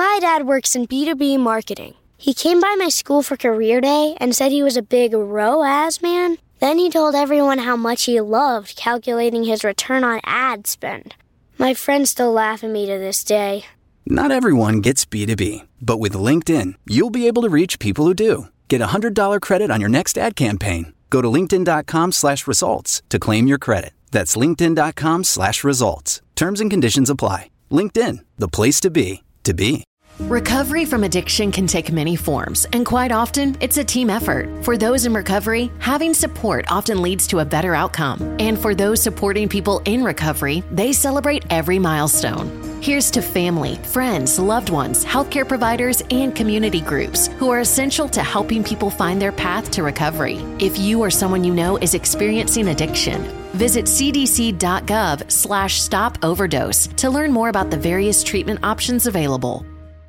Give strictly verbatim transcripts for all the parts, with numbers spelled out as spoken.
My dad works in B two B marketing. He came by my school for career day and said he was a big R O A S man. Then he told everyone how much he loved calculating his return on ad spend. My friends still laugh at me to this day. Not everyone gets B two B, but with LinkedIn, you'll be able to reach people who do. Get a one hundred dollars credit on your next ad campaign. Go to linkedin.com slash results to claim your credit. That's linkedin.com slash results. Terms and conditions apply. LinkedIn, the place to be, to be. Recovery from addiction can take many forms, and quite often, it's a team effort. For those in recovery, having support often leads to a better outcome. And for those supporting people in recovery, they celebrate every milestone. Here's to family, friends, loved ones, healthcare providers, and community groups who are essential to helping people find their path to recovery. If you or someone you know is experiencing addiction, visit cdc.gov slash stop overdose to learn more about the various treatment options available.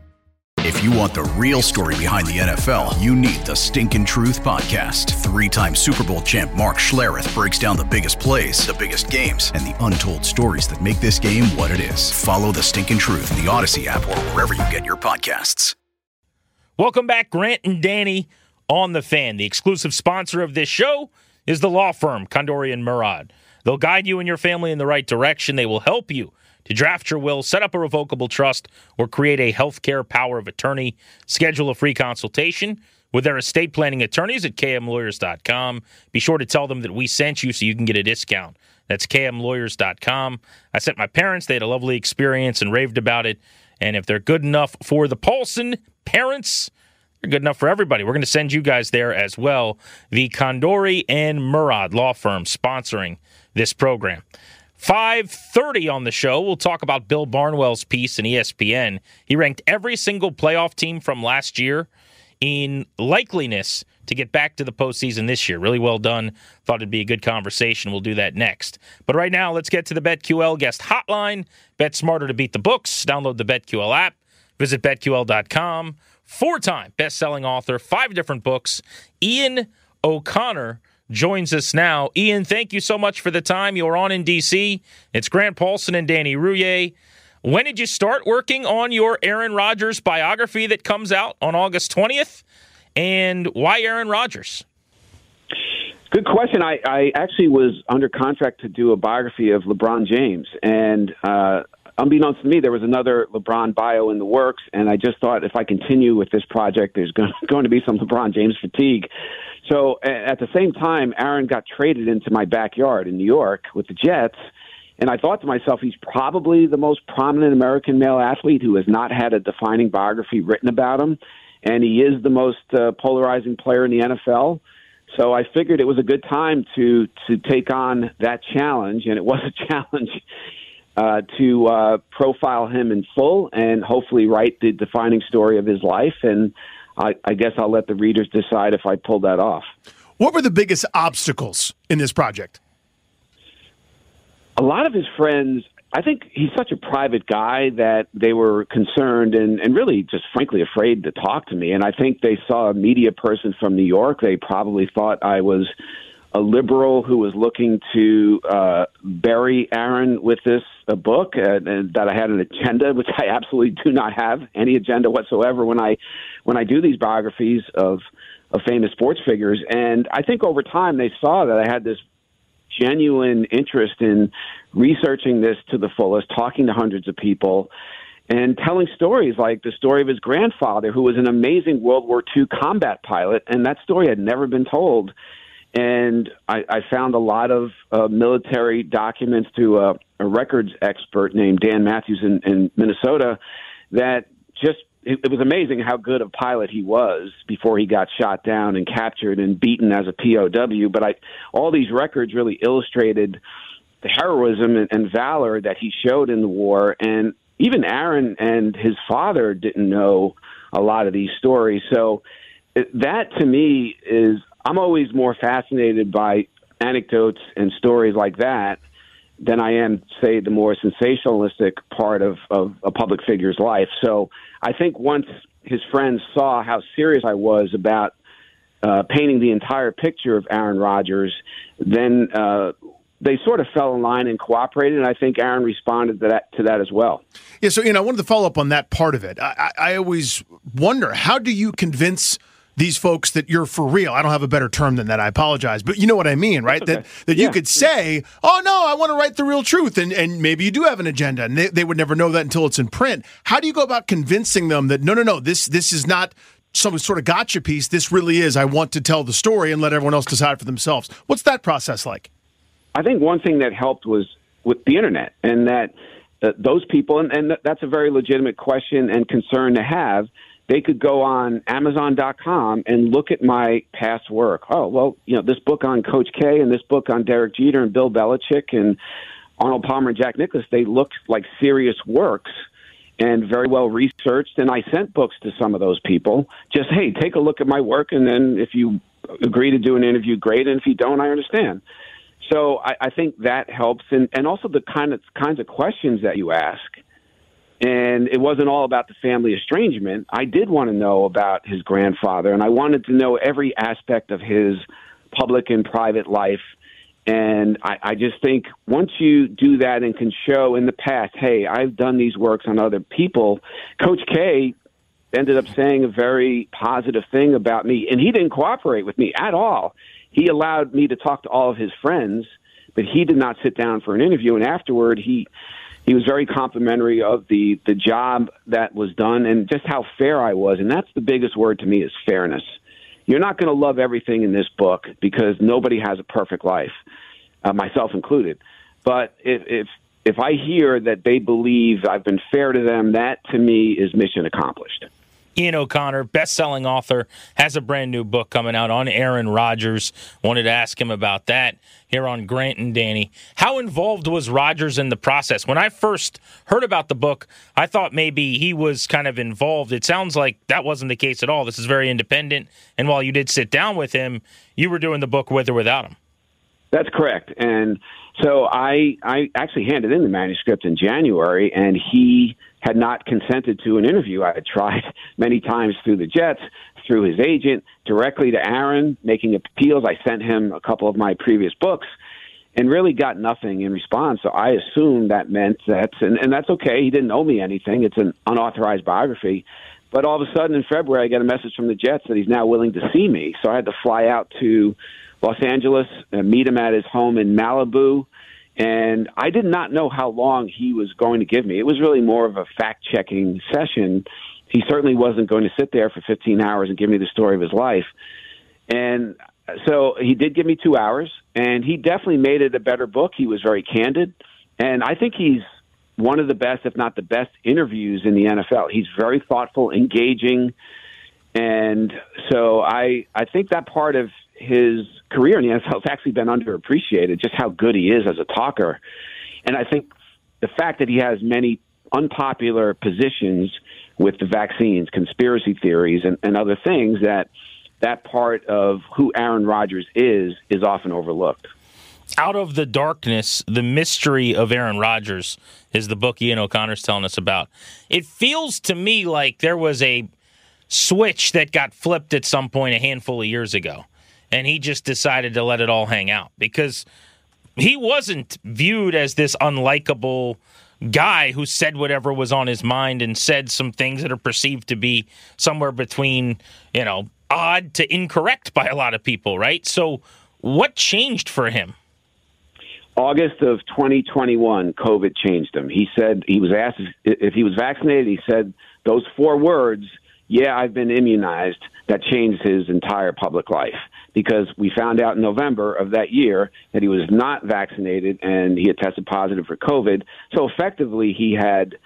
If you want the real story behind the N F L, you need the Stinkin' Truth Podcast. Three-time Super Bowl champ Mark Schlereth breaks down the biggest plays, the biggest games, and the untold stories that make this game what it is. Follow the Stinkin' Truth in the Odyssey app or wherever you get your podcasts. Welcome back, Grant and Danny on The Fan. The exclusive sponsor of this show is the law firm Condori and Murad. They'll guide you and your family in the right direction. They will help you to draft your will, set up a revocable trust, or create a healthcare power of attorney. Schedule a free consultation with their estate planning attorneys at k m lawyers dot com. Be sure to tell them that we sent you so you can get a discount. That's k m lawyers dot com. I sent my parents. They had a lovely experience and raved about it. And if they're good enough for the Paulson parents, they're good enough for everybody. We're going to send you guys there as well. The Condori and Murad law firm sponsoring this program. five thirty on the show, we'll talk about Bill Barnwell's piece in E S P N. He ranked every single playoff team from last year in likeliness to get back to the postseason this year. Really well done. Thought it'd be a good conversation. We'll do that next. But right now, let's get to the BetQL guest hotline. Bet smarter to beat the books. Download the BetQL app. Visit bet Q L dot com. Four-time best-selling author, five different books. Ian O'Connor joins us now. Ian, thank you so much for the time. You're on in D C. It's Grant Paulson and Danny Rouhier. When did you start working on your Aaron Rodgers biography that comes out on August twentieth? And why Aaron Rodgers? Good question. I, I actually was under contract to do a biography of LeBron James. And uh, unbeknownst to me, there was another LeBron bio in the works. And I just thought if I continue with this project, there's going, going to be some LeBron James fatigue. So at the same time, Aaron got traded into my backyard in New York with the Jets. And I thought to myself, he's probably the most prominent American male athlete who has not had a defining biography written about him. And he is the most uh, polarizing player in the N F L. So I figured it was a good time to to take on that challenge. And it was a challenge uh, to uh, profile him in full and hopefully write the defining story of his life. And I, I guess I'll let the readers decide if I pulled that off. What were the biggest obstacles in this project? A lot of his friends, I think he's such a private guy that they were concerned and, and really just frankly afraid to talk to me. And I think they saw a media person from New York. They probably thought I was a liberal who was looking to uh, bury Aaron with this uh, book, uh, and that I had an agenda, which I absolutely do not have any agenda whatsoever when I when I do these biographies of, of famous sports figures. And I think over time they saw that I had this genuine interest in researching this to the fullest, talking to hundreds of people, and telling stories like the story of his grandfather, who was an amazing World War Two combat pilot, and that story had never been told. And I, I found a lot of uh, military documents through a, a records expert named Dan Matthews in, in Minnesota that just, it, it was amazing how good a pilot he was before he got shot down and captured and beaten as a P O W. But I, all these records really illustrated the heroism and, and valor that he showed in the war. And even Aaron and his father didn't know a lot of these stories. So it, that to me is, I'm always more fascinated by anecdotes and stories like that than I am, say, the more sensationalistic part of, of a public figure's life. So I think once his friends saw how serious I was about uh, painting the entire picture of Aaron Rodgers, then uh, they sort of fell in line and cooperated, and I think Aaron responded to that to that as well. Yeah, so, you know, I wanted to follow up on that part of it. I, I, I always wonder, how do you convince these folks that you're for real? I don't have a better term than that. I apologize. But you know what I mean, right? Okay. That that yeah. you could say, oh, no, I want to write the real truth. And, and maybe you do have an agenda. And they, they would never know that until it's in print. How do you go about convincing them that, no, no, no, this this is not some sort of gotcha piece. This really is, I want to tell the story and let everyone else decide for themselves. What's that process like? I think one thing that helped was with the internet, and that uh, those people, and, and that's a very legitimate question and concern to have, they could go on Amazon dot com and look at my past work. Oh, well, you know, this book on Coach K and this book on Derek Jeter and Bill Belichick and Arnold Palmer and Jack Nicklaus, they looked like serious works and very well researched. And I sent books to some of those people. Just, hey, take a look at my work, and then if you agree to do an interview, great. And if you don't, I understand. So I, I think that helps. And, and also the kind of kinds of questions that you ask. And it wasn't all about the family estrangement. I did want to know about his grandfather, and I wanted to know every aspect of his public and private life. And I, I just think once you do that and can show in the past, hey, I've done these works on other people, Coach K ended up saying a very positive thing about me, and he didn't cooperate with me at all. He allowed me to talk to all of his friends, but he did not sit down for an interview. And afterward, he he was very complimentary of the, the job that was done and just how fair I was. And that's the biggest word to me, is fairness. You're not going to love everything in this book because nobody has a perfect life, uh, myself included. But if, if if I hear that they believe I've been fair to them, that to me is mission accomplished. Ian O'Connor, best-selling author, has a brand new book coming out on Aaron Rodgers. Wanted to ask him about that here on Grant and Danny. How involved was Rodgers in the process? When I first heard about the book, I thought maybe he was kind of involved. It sounds like that wasn't the case at all. This is very independent. And while you did sit down with him, you were doing the book with or without him. That's correct. And so I I actually handed in the manuscript in January, and he had not consented to an interview. I had tried many times through the Jets, through his agent, directly to Aaron, making appeals. I sent him a couple of my previous books and really got nothing in response. So I assumed that meant that, and, and that's okay, he didn't owe me anything. It's an unauthorized biography. But all of a sudden in February, I get a message from the Jets that he's now willing to see me. So I had to fly out to Los Angeles, uh, meet him at his home in Malibu. And I did not know how long he was going to give me. It was really more of a fact-checking session. He certainly wasn't going to sit there for fifteen hours and give me the story of his life. And so he did give me two hours, and he definitely made it a better book. He was very candid. And I think he's one of the best, if not the best, interviews in the N F L. He's very thoughtful, engaging. And so I, I think that part of his career in the N F L has actually been underappreciated, just how good he is as a talker. And I think the fact that he has many unpopular positions with the vaccines, conspiracy theories, and, and other things, that that part of who Aaron Rodgers is is often overlooked. Out of the Darkness, The Mystery of Aaron Rodgers is the book Ian O'Connor's telling us about. It feels to me like there was a switch that got flipped at some point a handful of years ago, and he just decided to let it all hang out because he wasn't viewed as this unlikable guy who said whatever was on his mind and said some things that are perceived to be somewhere between, you know, odd to incorrect by a lot of people, right? So what changed for him? August of twenty twenty-one, COVID changed him. He said, he was asked if he was vaccinated, he said those four words, yeah, I've been immunized. That changed his entire public life because we found out in November of that year that he was not vaccinated and he had tested positive for COVID. So effectively, he had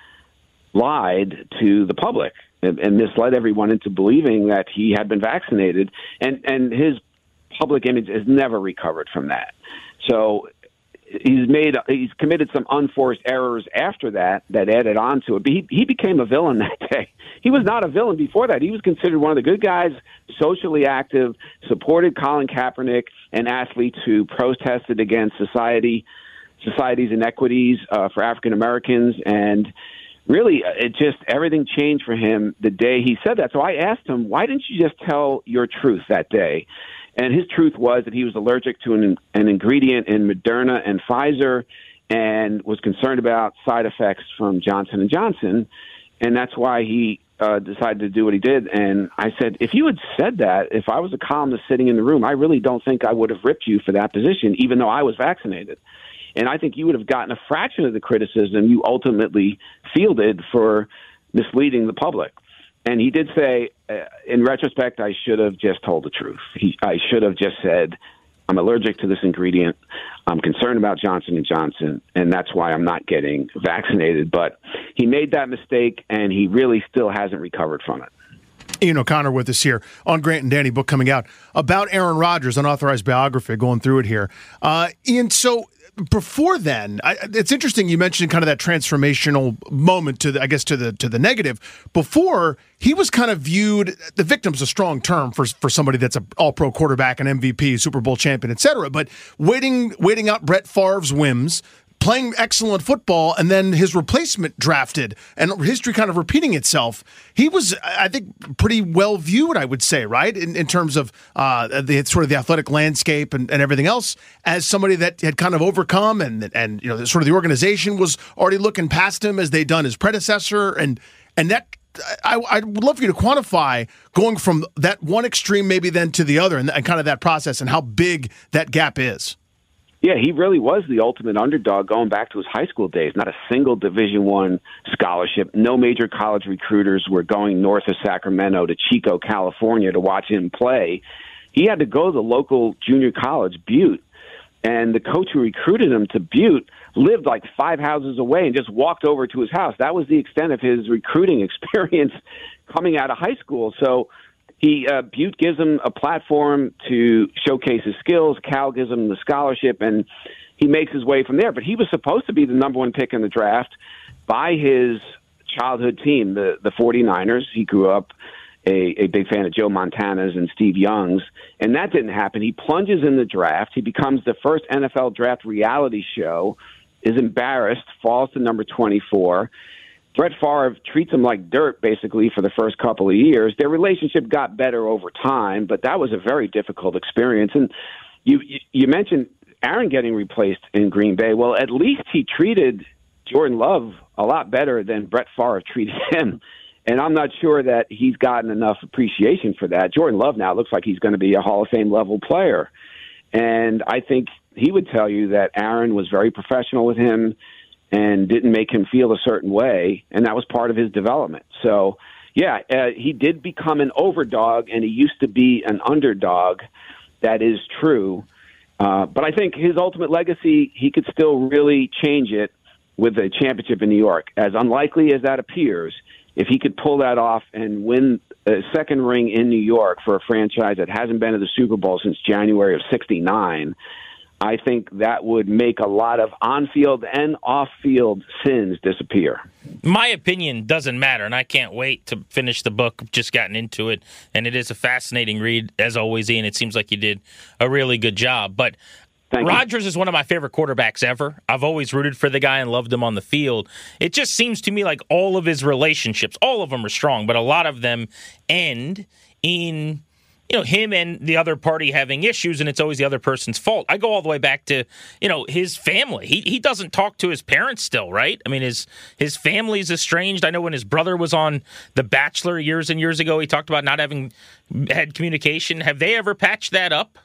lied to the public and, and misled everyone into believing that he had been vaccinated. And, and his public image has never recovered from that. So he's made he's committed some unforced errors after that that added on to it. But he, he became a villain that day. He was not a villain before that. He was considered one of the good guys, socially active, supported Colin Kaepernick, an athlete who protested against society, society's inequities uh, for African Americans. And really, it just everything changed for him the day he said that. So I asked him, why didn't you just tell your truth that day? And his truth was that he was allergic to an, an ingredient in Moderna and Pfizer and was concerned about side effects from Johnson and Johnson. And that's why he uh, decided to do what he did. And I said, if you had said that, if I was a columnist sitting in the room, I really don't think I would have ripped you for that position, even though I was vaccinated. And I think you would have gotten a fraction of the criticism you ultimately fielded for misleading the public. And he did say, uh, in retrospect, I should have just told the truth. He, I should have just said, I'm allergic to this ingredient. I'm concerned about Johnson and Johnson, and that's why I'm not getting vaccinated. But he made that mistake, and he really still hasn't recovered from it. Ian O'Connor with us here on Grant and Danny, book coming out about Aaron Rodgers, unauthorized biography, going through it here. Uh, Ian, so before then, I, it's interesting you mentioned kind of that transformational moment to the, I guess to the to the negative. Before, he was kind of viewed, the victim's a strong term for for somebody that's an all-pro quarterback, an M V P, Super Bowl champion, et cetera, but waiting waiting out Brett Favre's whims, playing excellent football, and then his replacement drafted, and history kind of repeating itself. He was, I think, pretty well viewed, I would say, right, in, in terms of uh, the sort of the athletic landscape and, and everything else, as somebody that had kind of overcome, and and you know, sort of the organization was already looking past him as they'd done his predecessor, and and that. I, I would love for you to quantify going from that one extreme maybe then to the other, and, and kind of that process and how big that gap is. Yeah, he really was the ultimate underdog going back to his high school days. Not a single Division One scholarship. No major college recruiters were going north of Sacramento to Chico, California to watch him play. He had to go to the local junior college, Butte, and the coach who recruited him to Butte lived like five houses away and just walked over to his house. That was the extent of his recruiting experience coming out of high school. So He uh, Butte gives him a platform to showcase his skills. Cal gives him the scholarship, and he makes his way from there. But he was supposed to be the number one pick in the draft by his childhood team, the, the 49ers. He grew up a, a big fan of Joe Montana's and Steve Young's, and that didn't happen. He plunges in the draft. He becomes the first N F L draft reality show, is embarrassed, falls to number twenty-four. Brett Favre treats him like dirt, basically, for the first couple of years. Their relationship got better over time, but that was a very difficult experience. And you you mentioned Aaron getting replaced in Green Bay. Well, at least he treated Jordan Love a lot better than Brett Favre treated him. And I'm not sure that he's gotten enough appreciation for that. Jordan Love now looks like he's going to be a Hall of Fame level player. And I think he would tell you that Aaron was very professional with him and didn't make him feel a certain way, and that was part of his development. So, yeah, uh, he did become an overdog, and he used to be an underdog. That is true. Uh, but I think his ultimate legacy, he could still really change it with a championship in New York. As unlikely as that appears, if he could pull that off and win a second ring in New York for a franchise that hasn't been to the Super Bowl since January of sixty-nine, I think that would make a lot of on-field and off-field sins disappear. My opinion doesn't matter, and I can't wait to finish the book. I've just gotten into it, and it is a fascinating read, as always, Ian. It seems like you did a really good job. But Thank Rodgers you. is one of my favorite quarterbacks ever. I've always rooted for the guy and loved him on the field. It just seems to me like all of his relationships, all of them are strong, but a lot of them end in, you know, him and the other party having issues, and it's always the other person's fault. I go all the way back to, you know, his family. He he doesn't talk to his parents still, right? I mean, his his family's estranged. I know when his brother was on The Bachelor years and years ago, he talked about not having had communication. Have they ever patched that up?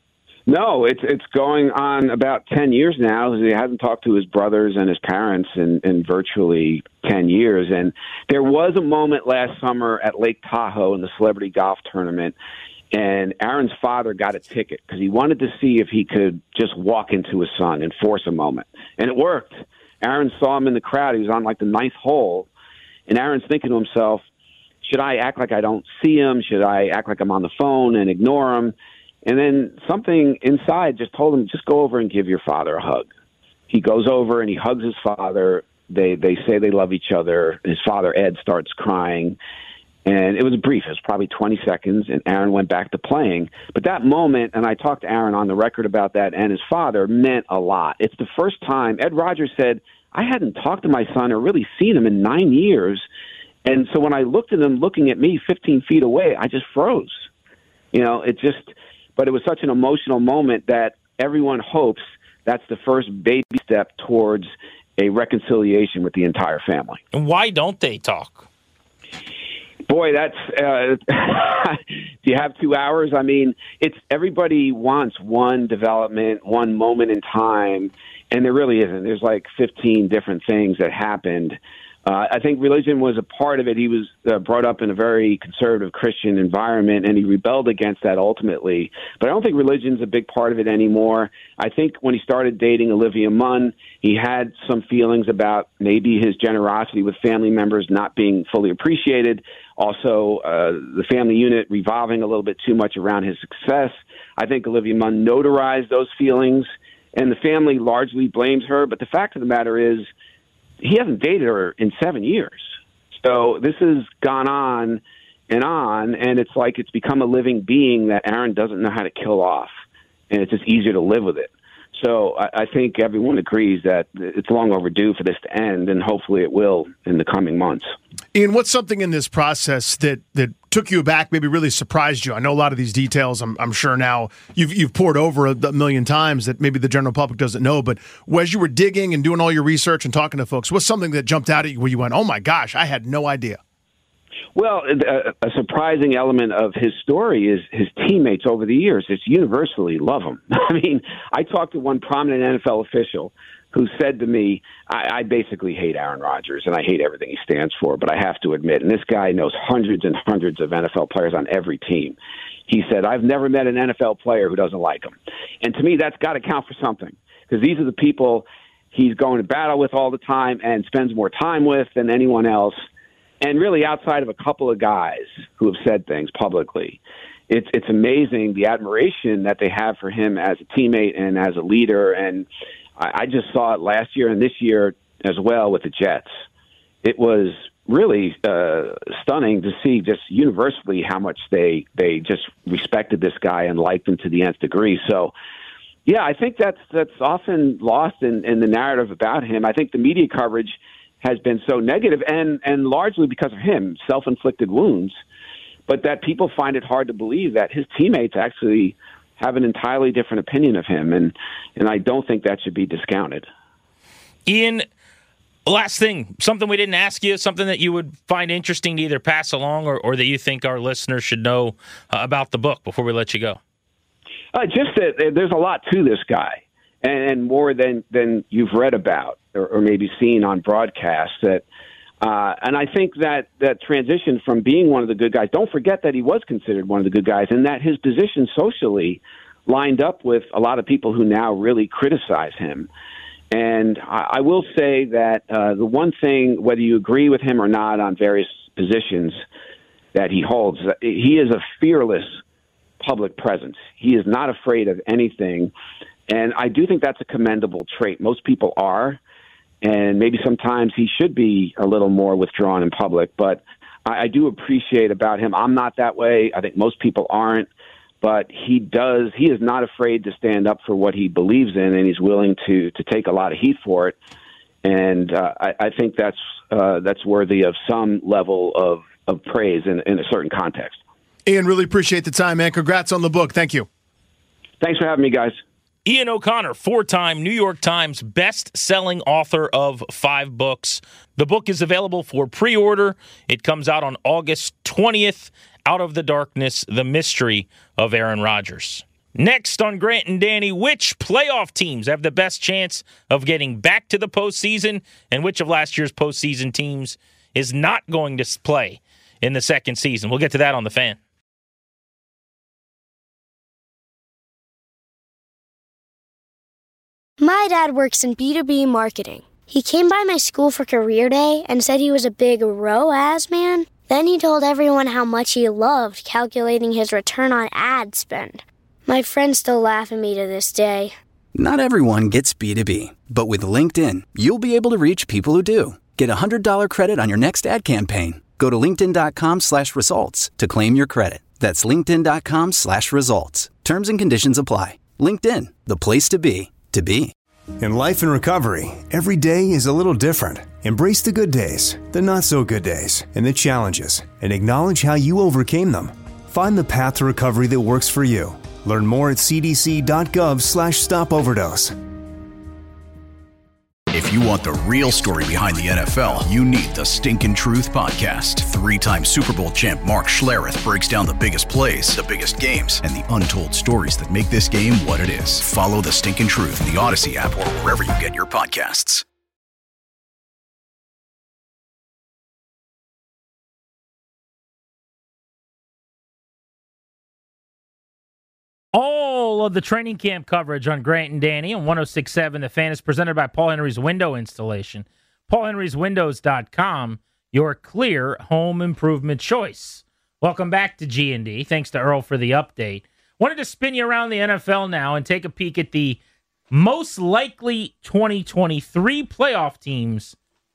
No, it's it's going on about ten years now. He hasn't talked to his brothers and his parents in, in virtually ten years. And there was a moment last summer at Lake Tahoe in the celebrity golf tournament, and Aaron's father got a ticket because he wanted to see if he could just walk into his son and force a moment. And it worked. Aaron saw him in the crowd. He was on like the ninth hole. And Aaron's thinking to himself, should I act like I don't see him? Should I act like I'm on the phone and ignore him? And then something inside just told him, just go over and give your father a hug. He goes over and he hugs his father. They they say they love each other. His father, Ed, starts crying. And it was brief. It was probably twenty seconds, and Aaron went back to playing. But that moment, and I talked to Aaron on the record about that, and his father, meant a lot. It's the first time Ed Rodgers said, I hadn't talked to my son or really seen him in nine years. And so when I looked at him looking at me fifteen feet away, I just froze. You know, it just... but it was such an emotional moment that everyone hopes that's the first baby step towards a reconciliation with the entire family. And why don't they talk? Boy, that's uh, do you have two hours? I mean, it's everybody wants one development, one moment in time, and there really isn't. There's like fifteen different things that happened. Uh, I think religion was a part of it. He was uh, brought up in a very conservative Christian environment, and he rebelled against that ultimately. But I don't think religion's a big part of it anymore. I think when he started dating Olivia Munn, he had some feelings about maybe his generosity with family members not being fully appreciated. Also, uh, the family unit revolving a little bit too much around his success. I think Olivia Munn notarized those feelings, and the family largely blames her. But the fact of the matter is, he hasn't dated her in seven years. So this has gone on and on, and it's like it's become a living being that Aaron doesn't know how to kill off, and it's just easier to live with it. So I, I think everyone agrees that it's long overdue for this to end, and hopefully it will in the coming months. Ian, what's something in this process that, that took you aback, maybe really surprised you? I know a lot of these details, I'm, I'm sure now you've you've poured over a, a million times that maybe the general public doesn't know, but as you were digging and doing all your research and talking to folks, what's something that jumped out at you where you went, oh my gosh, I had no idea? Well, a, a surprising element of his story is his teammates over the years. It's universally love him. I mean, I talked to one prominent N F L official who said to me, I, I basically hate Aaron Rodgers, and I hate everything he stands for, but I have to admit, and this guy knows hundreds and hundreds of N F L players on every team. He said, I've never met an N F L player who doesn't like him. And to me, that's got to count for something, because these are the people he's going to battle with all the time and spends more time with than anyone else. And really, outside of a couple of guys who have said things publicly, it's it's amazing the admiration that they have for him as a teammate and as a leader. And I, I just saw it last year and this year as well with the Jets. It was really uh, stunning to see just universally how much they they just respected this guy and liked him to the nth degree. So, yeah, I think that's that's often lost in, in the narrative about him. I think the media coverage has been so negative, and, and largely because of him, self-inflicted wounds, but that people find it hard to believe that his teammates actually have an entirely different opinion of him, and, and I don't think that should be discounted. Ian, last thing, something we didn't ask you, something that you would find interesting to either pass along or, or that you think our listeners should know uh, about the book before we let you go. Uh, just that there's a lot to this guy, and, and more than, than you've read about or, or maybe seen on broadcast. That, uh, and I think that that transition from being one of the good guys, don't forget that he was considered one of the good guys, and that his position socially lined up with a lot of people who now really criticize him. And I, I will say that uh, the one thing, whether you agree with him or not on various positions that he holds, he is a fearless public presence. He is not afraid of anything. And I do think that's a commendable trait. Most people are, and maybe sometimes he should be a little more withdrawn in public. But I, I do appreciate about him. I'm not that way. I think most people aren't. But he does. He is not afraid to stand up for what he believes in, and he's willing to to take a lot of heat for it. And uh, I, I think that's uh, that's worthy of some level of, of praise in, in a certain context. Ian, really appreciate the time, man. Congrats on the book. Thank you. Thanks for having me, guys. Ian O'Connor, four-time New York Times best-selling author of five books. The book is available for pre-order. It comes out on August twentieth. Out of the Darkness, The Mystery of Aaron Rodgers. Next on Grant and Danny, which playoff teams have the best chance of getting back to the postseason, and which of last year's postseason teams is not going to play in the second season? We'll get to that on The Fan. My dad works in B two B marketing. He came by my school for career day and said he was a big R O A S man. Then he told everyone how much he loved calculating his return on ad spend. My friends still laugh at me to this day. Not everyone gets B two B, but with LinkedIn, you'll be able to reach people who do. Get a one hundred dollars credit on your next ad campaign. Go to linkedin.com slash results to claim your credit. That's linkedin.com slash results. Terms and conditions apply. LinkedIn, the place to be, to be. In life and recovery, every day is a little different. Embrace the good days, the not-so-good days, and the challenges, and acknowledge how you overcame them. Find the path to recovery that works for you. Learn more at cdc.gov slash stop overdose. If you want the real story behind the N F L, you need the Stinkin' Truth Podcast. Three-time Super Bowl champ Mark Schlereth breaks down the biggest plays, the biggest games, and the untold stories that make this game what it is. Follow the Stinkin' Truth in the Odyssey app or wherever you get your podcasts. All of the training camp coverage on Grant and Danny on one oh six point seven The Fan is presented by Paul Henry's Window Installation. Paul Henry's Windows dot com, your clear home improvement choice. Welcome back to G and D. Thanks to Earl for the update. Wanted to spin you around the N F L now and take a peek at the most likely twenty twenty-three playoff teams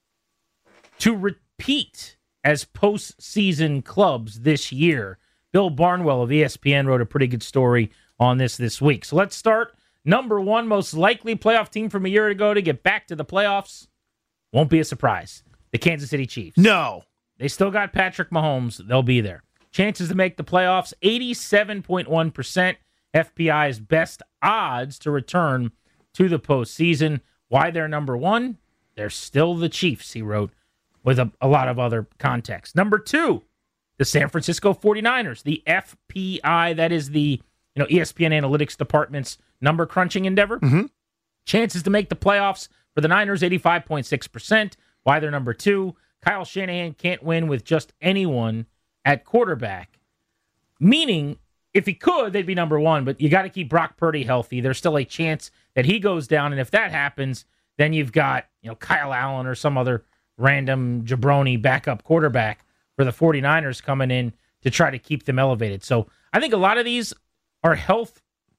to repeat as postseason clubs this year. Bill Barnwell of E S P N wrote a pretty good story on this this week. So let's start. Number one most likely playoff team from a year ago to get back to the playoffs. Won't be a surprise. The Kansas City Chiefs. No. They still got Patrick Mahomes. They'll be there. Chances to make the playoffs, eighty-seven point one percent. F P I's best odds to return to the postseason. Why they're number one? They're still the Chiefs, he wrote, with a, a lot of other context. Number two, the San Francisco forty-niners. The F P I, that is the you know E S P N Analytics Department's number crunching endeavor. Mm-hmm. Chances to make the playoffs for the Niners, eighty-five point six percent. Why they're number two? Kyle Shanahan can't win with just anyone at quarterback. Meaning, if he could, they'd be number one, but you got to keep Brock Purdy healthy. There's still a chance that he goes down, and if that happens, then you've got you know Kyle Allen or some other random jabroni backup quarterback for the forty-niners coming in to try to keep them elevated. So I think a lot of these are health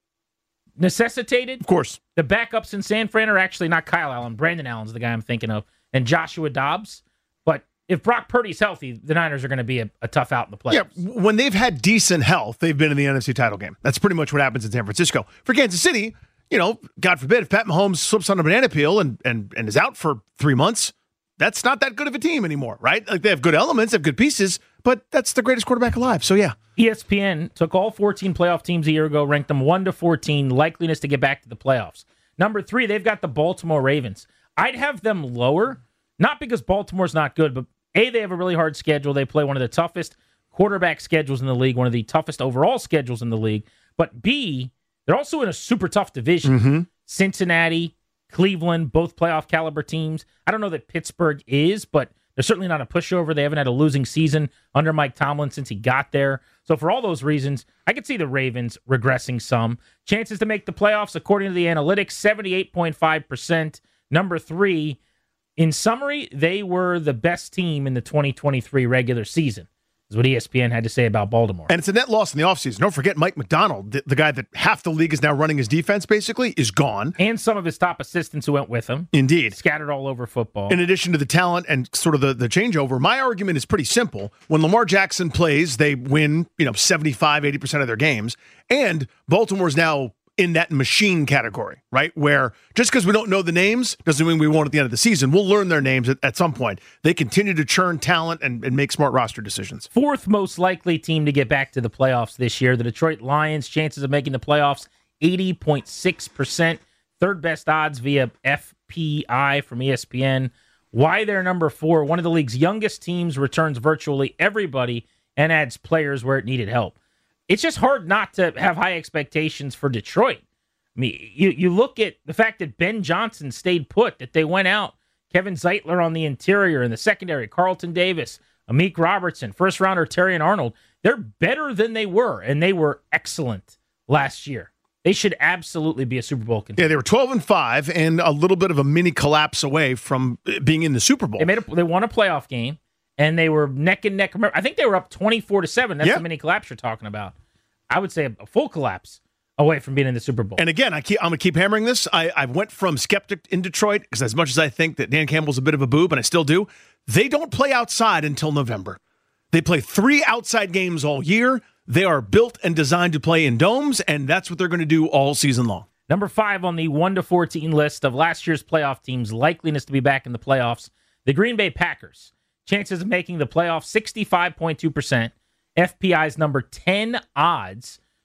necessitated. Of course. The backups in San Fran are actually not Kyle Allen. Brandon Allen's the guy I'm thinking of, and Joshua Dobbs. But if Brock Purdy's healthy, the Niners are going to be a, a tough out in the playoffs. Yeah, when they've had decent health, they've been in the N F C title game. That's pretty much what happens in San Francisco. For Kansas City, you know, God forbid, if Pat Mahomes slips on a banana peel and, and, and is out for three months, that's not that good of a team anymore, right? Like, they have good elements, have good pieces, but that's the greatest quarterback alive. So, yeah. E S P N took all fourteen playoff teams a year ago, ranked them one to fourteen, likeliness to get back to the playoffs. Number three, they've got the Baltimore Ravens. I'd have them lower, not because Baltimore's not good, but A, they have a really hard schedule. They play one of the toughest quarterback schedules in the league, one of the toughest overall schedules in the league. But B, they're also in a super tough division. Mm-hmm. Cincinnati, Cleveland, both playoff caliber teams. I don't know that Pittsburgh is, but they're certainly not a pushover. They haven't had a losing season under Mike Tomlin since he got there. So for all those reasons, I could see the Ravens regressing some. Chances to make the playoffs, according to the analytics, seventy-eight point five percent. Number three, in summary, they were the best team in the twenty twenty-three regular season, is what E S P N had to say about Baltimore. And it's a net loss in the offseason. Don't forget Mike McDonald, the, the guy that half the league is now running his defense, basically, is gone. And some of his top assistants who went with him. Indeed. Scattered all over football. In addition to the talent and sort of the, the changeover, my argument is pretty simple. When Lamar Jackson plays, they win, you know, seventy-five, eighty percent of their games. And Baltimore's now in that machine category, right? Where just because we don't know the names doesn't mean we won't at the end of the season. We'll learn their names at, at some point. They continue to churn talent and, and make smart roster decisions. Fourth most likely team to get back to the playoffs this year, the Detroit Lions. Chances of making the playoffs, eighty point six percent. Third best odds via F P I from E S P N. Why they're number four? One of the league's youngest teams, returns virtually everybody and adds players where it needed help. It's just hard not to have high expectations for Detroit. I mean, you, you look at the fact that Ben Johnson stayed put, that they went out, Kevin Zeitler on the interior and the secondary, Carlton Davis, Amik Robertson, first rounder Terrion Arnold. They're better than they were, and they were excellent last year. They should absolutely be a Super Bowl contender. Yeah, they were twelve and five and a little bit of a mini collapse away from being in the Super Bowl. They made a, they won a playoff game. And they were neck and neck. Remember, I think they were up twenty-four to seven. That's yeah. the mini collapse you're talking about. I would say a, a full collapse away from being in the Super Bowl. And again, I keep, I'm going to keep hammering this. I, I went from skeptic in Detroit, because as much as I think that Dan Campbell's a bit of a boob, and I still do, they don't play outside until November. They play three outside games all year. They are built and designed to play in domes, and that's what they're going to do all season long. Number five on the one to fourteen list of last year's playoff teams' likeliness to be back in the playoffs, the Green Bay Packers. Chances of making the playoffs, sixty-five point two percent. F P I's number ten odds.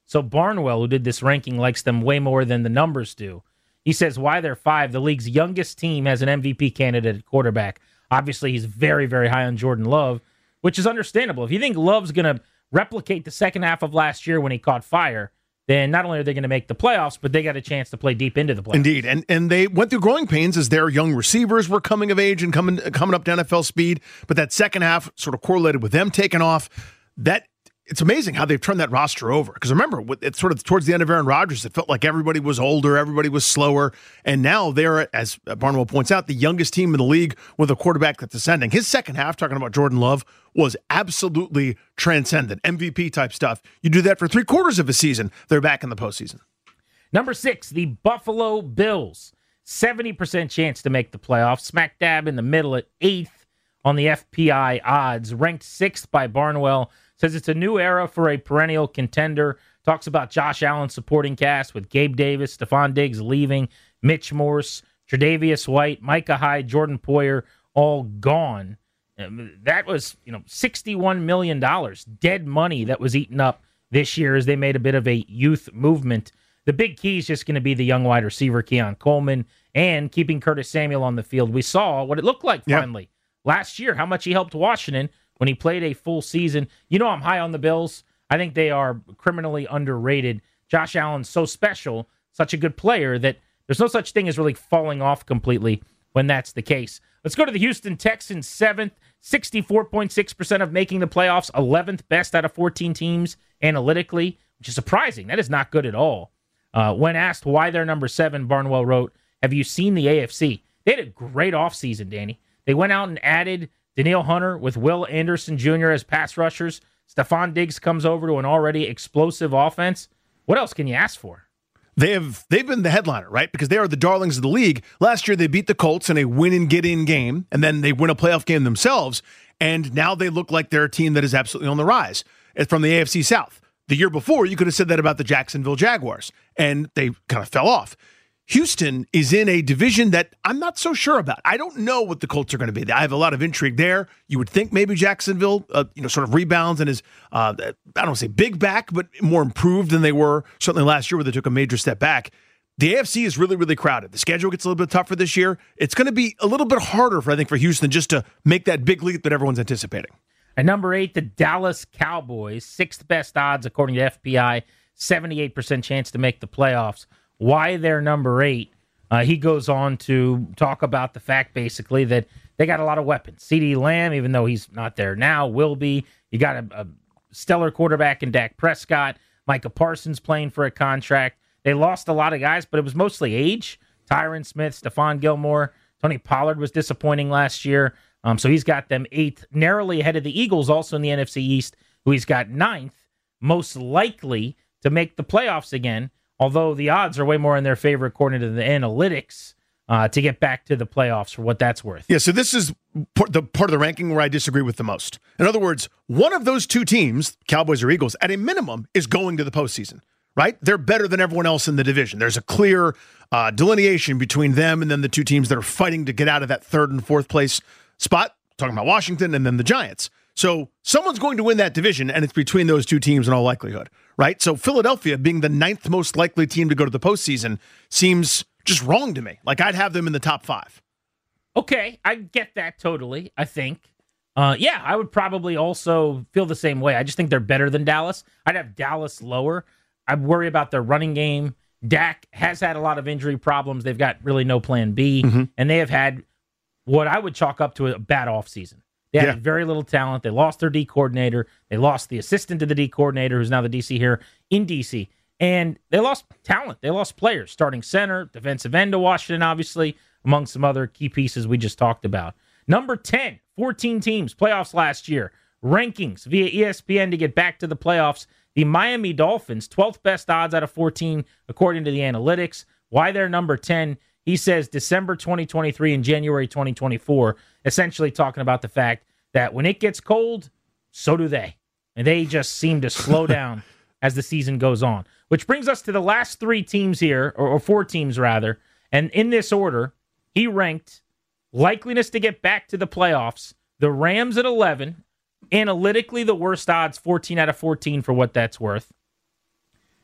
So Barnwell, who did this ranking, likes them way more than the numbers do. He says why they're five. The league's youngest team has an M V P candidate at quarterback. Obviously, he's very, very high on Jordan Love, which is understandable. If you think Love's going to replicate the second half of last year when he caught fire, then not only are they going to make the playoffs, but they got a chance to play deep into the playoffs. Indeed, and and they went through growing pains as their young receivers were coming of age and coming coming up to N F L speed. But that second half sort of correlated with them taking off. That it's amazing how they've turned that roster over. Because remember, it's sort of towards the end of Aaron Rodgers, it felt like everybody was older, everybody was slower, and now they're, as Barnwell points out, the youngest team in the league with a quarterback that's ascending. His second half, talking about Jordan Love, was absolutely transcendent, M V P type stuff. You do that for three quarters of a season, they're back in the postseason. Number six, the Buffalo Bills, seventy percent chance to make the playoffs, smack dab in the middle at eighth on the F P I odds, ranked sixth by Barnwell. Says it's a new era for a perennial contender. Talks about Josh Allen's supporting cast with Gabe Davis, Stephon Diggs leaving, Mitch Morse, Tre'Davious White, Micah Hyde, Jordan Poyer, all gone. That was, you know, sixty-one million dollars dead money that was eaten up this year as they made a bit of a youth movement. The big key is just going to be the young wide receiver, Keon Coleman, and keeping Curtis Samuel on the field. We saw what it looked like finally yep. last year, how much he helped Washington when he played a full season. You know I'm high on the Bills. I think they are criminally underrated. Josh Allen's so special, such a good player, that there's no such thing as really falling off completely when that's the case. Let's go to the Houston Texans, seventh, sixty-four point six percent of making the playoffs, eleventh best out of fourteen teams analytically, which is surprising. That is not good at all. Uh, when asked why they're number seven, Barnwell wrote, have you seen the A F C? They had a great offseason, Danny. They went out and added Danielle Hunter with Will Anderson Junior as pass rushers. Stephon Diggs comes over to an already explosive offense. What else can you ask for? They have, they've been the headliner, right? Because they are the darlings of the league. Last year, they beat the Colts in a win-and-get-in game, and then they win a playoff game themselves, and now they look like they're a team that is absolutely on the rise. It's from the A F C South. The year before, you could have said that about the Jacksonville Jaguars, and they kind of fell off. Houston is in a division that I'm not so sure about. I don't know what the Colts are going to be. I have a lot of intrigue there. You would think maybe Jacksonville, uh, you know, sort of rebounds and is, uh, I don't want to say big back, but more improved than they were certainly last year where they took a major step back. The A F C is really, really crowded. The schedule gets a little bit tougher this year. It's going to be a little bit harder, for I think, for Houston just to make that big leap that everyone's anticipating. At number eight, the Dallas Cowboys, sixth best odds according to F P I, seventy-eight percent chance to make the playoffs. Why they're number eight? Uh, he goes on to talk about the fact, basically, that they got a lot of weapons. CeeDee Lamb, even though he's not there now, will be. You got a, a stellar quarterback in Dak Prescott. Micah Parsons playing for a contract. They lost a lot of guys, but it was mostly age. Tyron Smith, Stephon Gilmore, Tony Pollard was disappointing last year. Um, so he's got them eighth, narrowly ahead of the Eagles, also in the N F C East, who he's got ninth, most likely to make the playoffs again. Although the odds are way more in their favor according to the analytics uh, to get back to the playoffs for what that's worth. Yeah, so this is the part of the ranking where I disagree with the most. In other words, one of those two teams, Cowboys or Eagles, at a minimum is going to the postseason, right? They're better than everyone else in the division. There's a clear uh, delineation between them and then the two teams that are fighting to get out of that third and fourth place spot, talking about Washington and then the Giants. So someone's going to win that division, and it's between those two teams in all likelihood, right? So Philadelphia being the ninth most likely team to go to the postseason seems just wrong to me. Like, I'd have them in the top five. Okay, I get that totally, I think. Uh, yeah, I would probably also feel the same way. I just think they're better than Dallas. I'd have Dallas lower. I worry about their running game. Dak has had a lot of injury problems. They've got really no plan B, mm-hmm. and they have had what I would chalk up to a bad offseason. They had yeah. very little talent. They lost their D coordinator. They lost the assistant to the D coordinator, who's now the D C here in D C. And they lost talent. They lost players. Starting center, defensive end to Washington, obviously, among some other key pieces we just talked about. Number ten, fourteen teams, playoffs last year. Rankings via E S P N to get back to the playoffs. The Miami Dolphins, twelfth best odds out of fourteen, according to the analytics. Why they're number ten? He says December twenty twenty-three and January twenty twenty-four, essentially talking about the fact that when it gets cold, so do they. And they just seem to slow down as the season goes on. Which brings us to the last three teams here, or, or four teams rather. And in this order, he ranked likeliness to get back to the playoffs, the Rams at eleven, analytically the worst odds, fourteen out of fourteen for what that's worth.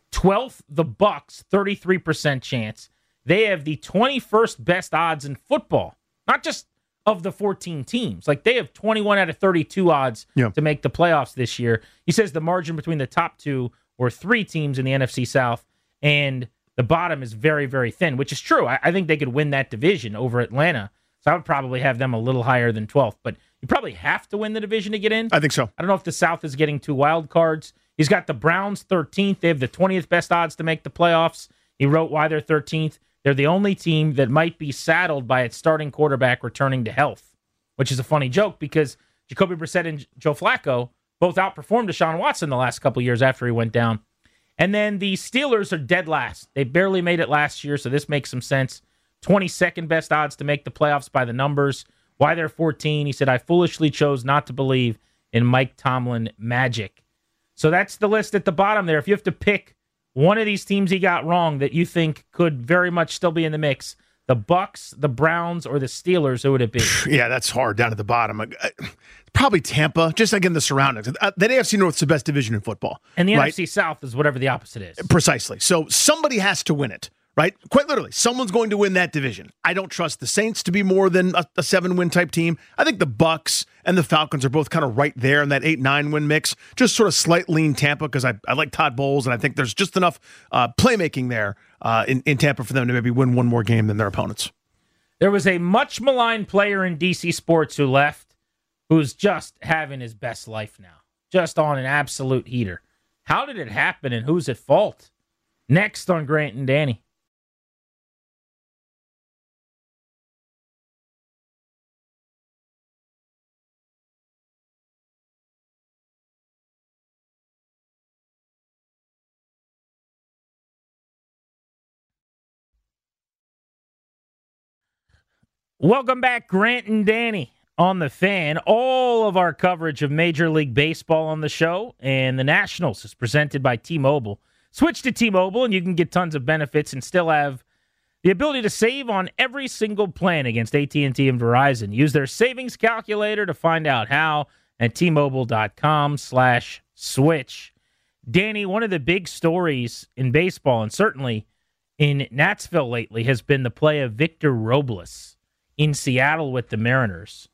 twelfth, the Bucks, thirty-three percent chance. They have the twenty-first best odds in football, not just of the fourteen teams. Like, they have twenty-one out of thirty-two odds yeah. to make the playoffs this year. He says the margin between the top two or three teams in the N F C South and the bottom is very, very thin, which is true. I, I think they could win that division over Atlanta. So I would probably have them a little higher than twelfth. But you probably have to win the division to get in. I think so. I don't know if the South is getting two wild cards. He's got the Browns thirteenth. They have the twentieth best odds to make the playoffs. He wrote why they're thirteenth. They're the only team that might be saddled by its starting quarterback returning to health, which is a funny joke because Jacoby Brissett and Joe Flacco both outperformed Deshaun Watson the last couple years after he went down. And then the Steelers are dead last. They barely made it last year, so this makes some sense. twenty-second best odds to make the playoffs by the numbers. Why they're fourteen? He said, I foolishly chose not to believe in Mike Tomlin magic. So that's the list at the bottom there. If you have to pick one of these teams he got wrong that you think could very much still be in the mix, the Bucks, the Browns, or the Steelers, who would it be? Yeah, that's hard down at the bottom. Probably Tampa, just again the surroundings. The A F C North's the best division in football. And the right? N F C South is whatever the opposite is. Precisely. So somebody has to win it, right? Quite literally, someone's going to win that division. I don't trust the Saints to be more than a, a seven-win type team. I think the Bucks and the Falcons are both kind of right there in that eight nine win mix. Just sort of slight lean Tampa because I, I like Todd Bowles, and I think there's just enough uh, playmaking there uh, in, in Tampa for them to maybe win one more game than their opponents. There was a much maligned player in D C Sports who left, who's just having his best life now, just on an absolute heater. How did it happen, and who's at fault? Next on Grant and Danny. Welcome back, Grant and Danny on The Fan. All of our coverage of Major League Baseball on the show and the Nationals is presented by T-Mobile. Switch to T-Mobile and you can get tons of benefits and still have the ability to save on every single plan against A T and T and Verizon. Use their savings calculator to find out how at T-Mobile.com slash switch. Danny, one of the big stories in baseball and certainly in Natsville lately has been the play of Victor Robles in Seattle with the Mariners.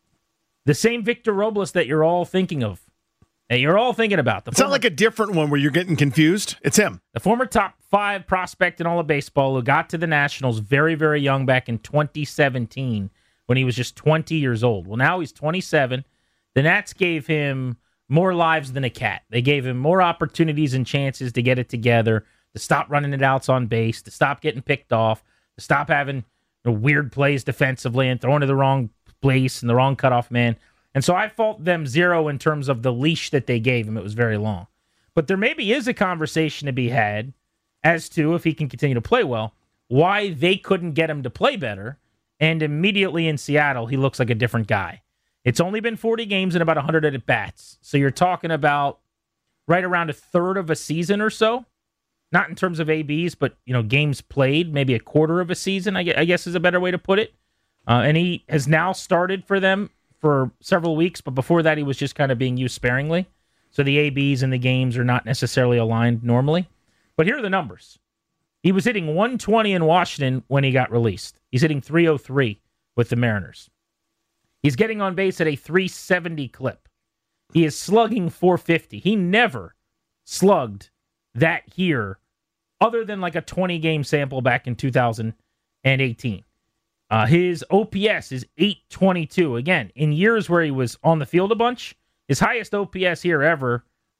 The same Victor Robles that you're all thinking of, that you're all thinking about. The it's former, not like a different one where you're getting confused. It's him. The former top five prospect in all of baseball who got to the Nationals very, very young back in twenty seventeen when he was just twenty years old. Well, now he's twenty-seven. The Nats gave him more lives than a cat. They gave him more opportunities and chances to get it together, to stop running it outs on base, to stop getting picked off, to stop having weird plays defensively and throwing to the wrong place and the wrong cutoff man. And so I fault them zero in terms of the leash that they gave him. It was very long. But there maybe is a conversation to be had as to, if he can continue to play well, why they couldn't get him to play better. And immediately in Seattle, he looks like a different guy. It's only been forty games and about one hundred at-bats. So you're talking about right around a third of a season or so. Not in terms of A Bs, but, you know, games played, maybe a quarter of a season, I guess is a better way to put it. Uh, and he has now started for them for several weeks, but before that he was just kind of being used sparingly. So the A Bs and the games are not necessarily aligned normally. But here are the numbers. He was hitting one twenty in Washington when he got released. He's hitting three oh three with the Mariners. He's getting on base at a three seventy clip. He is slugging four fifty. He never slugged that here, other than like a twenty-game sample back in two thousand eighteen. Uh, his O P S is eight twenty-two. Again, in years where he was on the field a bunch, his highest O P S here ever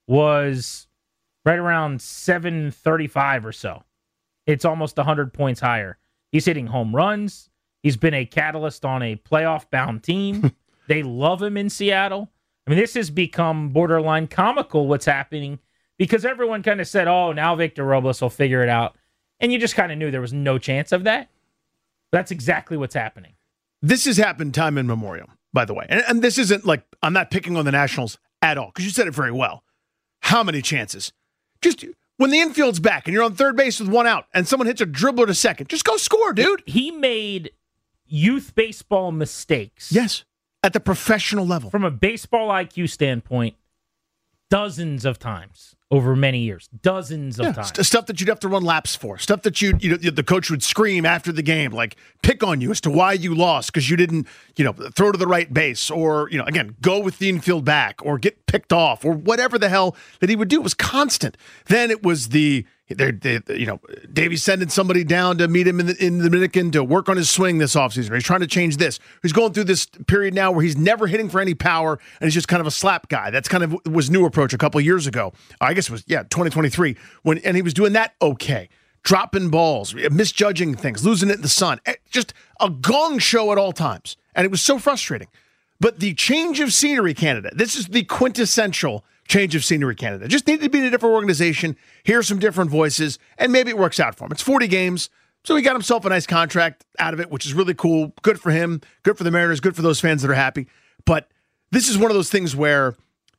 was right around seven thirty-five or so. It's almost one hundred points higher. He's hitting home runs. He's been a catalyst on a playoff-bound team. They love him in Seattle. I mean, this has become borderline comical what's happening, because everyone kind of said, oh, now Victor Robles will figure it out. And you just kind of knew there was no chance of that. That's exactly what's happening. This has happened time immemorial, by the way. And, and this isn't like, I'm not picking on the Nationals at all, because you said it very well. How many chances? Just when the infield's back and you're on third base with one out and someone hits a dribbler to second, just go score, dude. He made youth baseball mistakes. Yes, at the professional level. From a baseball I Q standpoint, dozens of times over many years, dozens of yeah, times. St- stuff that you'd have to run laps for, stuff that you, you know, the coach would scream after the game, like pick on you as to why you lost because you didn't, you know, throw to the right base, or you know, again, go with the infield back, or get picked off, or whatever the hell that he would do. It was constant. Then it was the. They're, they, you know, Davey's sending somebody down to meet him in the, in the Dominican to work on his swing this offseason. Or he's trying to change this. He's going through this period now where he's never hitting for any power, and he's just kind of a slap guy. That's kind of was new approach a couple of years ago. I guess it was, yeah, twenty twenty-three, when and he was doing that okay. Dropping balls, misjudging things, losing it in the sun. Just a gong show at all times. And it was so frustrating. But the change of scenery candidate, this is the quintessential change of scenery candidate. Just needed to be in a different organization, hear some different voices, and maybe it works out for him. It's forty games, so he got himself a nice contract out of it, which is really cool. Good for him, good for the Mariners, good for those fans that are happy. But this is one of those things where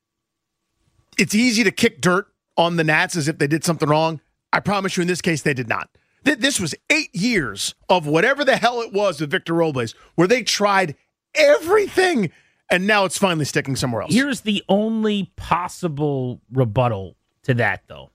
it's easy to kick dirt on the Nats as if they did something wrong. I promise you in this case, they did not. This was eight years of whatever the hell it was with Victor Robles, where they tried everything, and now it's finally sticking somewhere else. Here's the only possible rebuttal to that, though.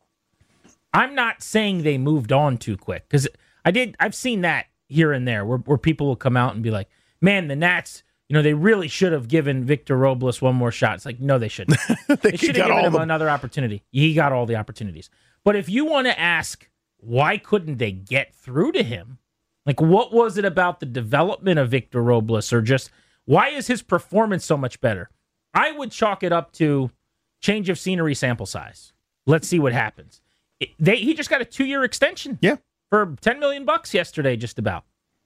I'm not saying they moved on too quick, because I did. I've seen that here and there, where, where people will come out and be like, "Man, the Nats, you know, they really should have given Victor Robles one more shot." It's like, no, they shouldn't. they they should have given him another opportunity. He got all the opportunities. But if you want to ask, why couldn't they get through to him? Like, what was it about the development of Victor Robles, or just why is his performance so much better? I would chalk it up to change of scenery, sample size. Let's see what happens. It, they he just got a two-year extension. Yeah. For ten million bucks yesterday, just about.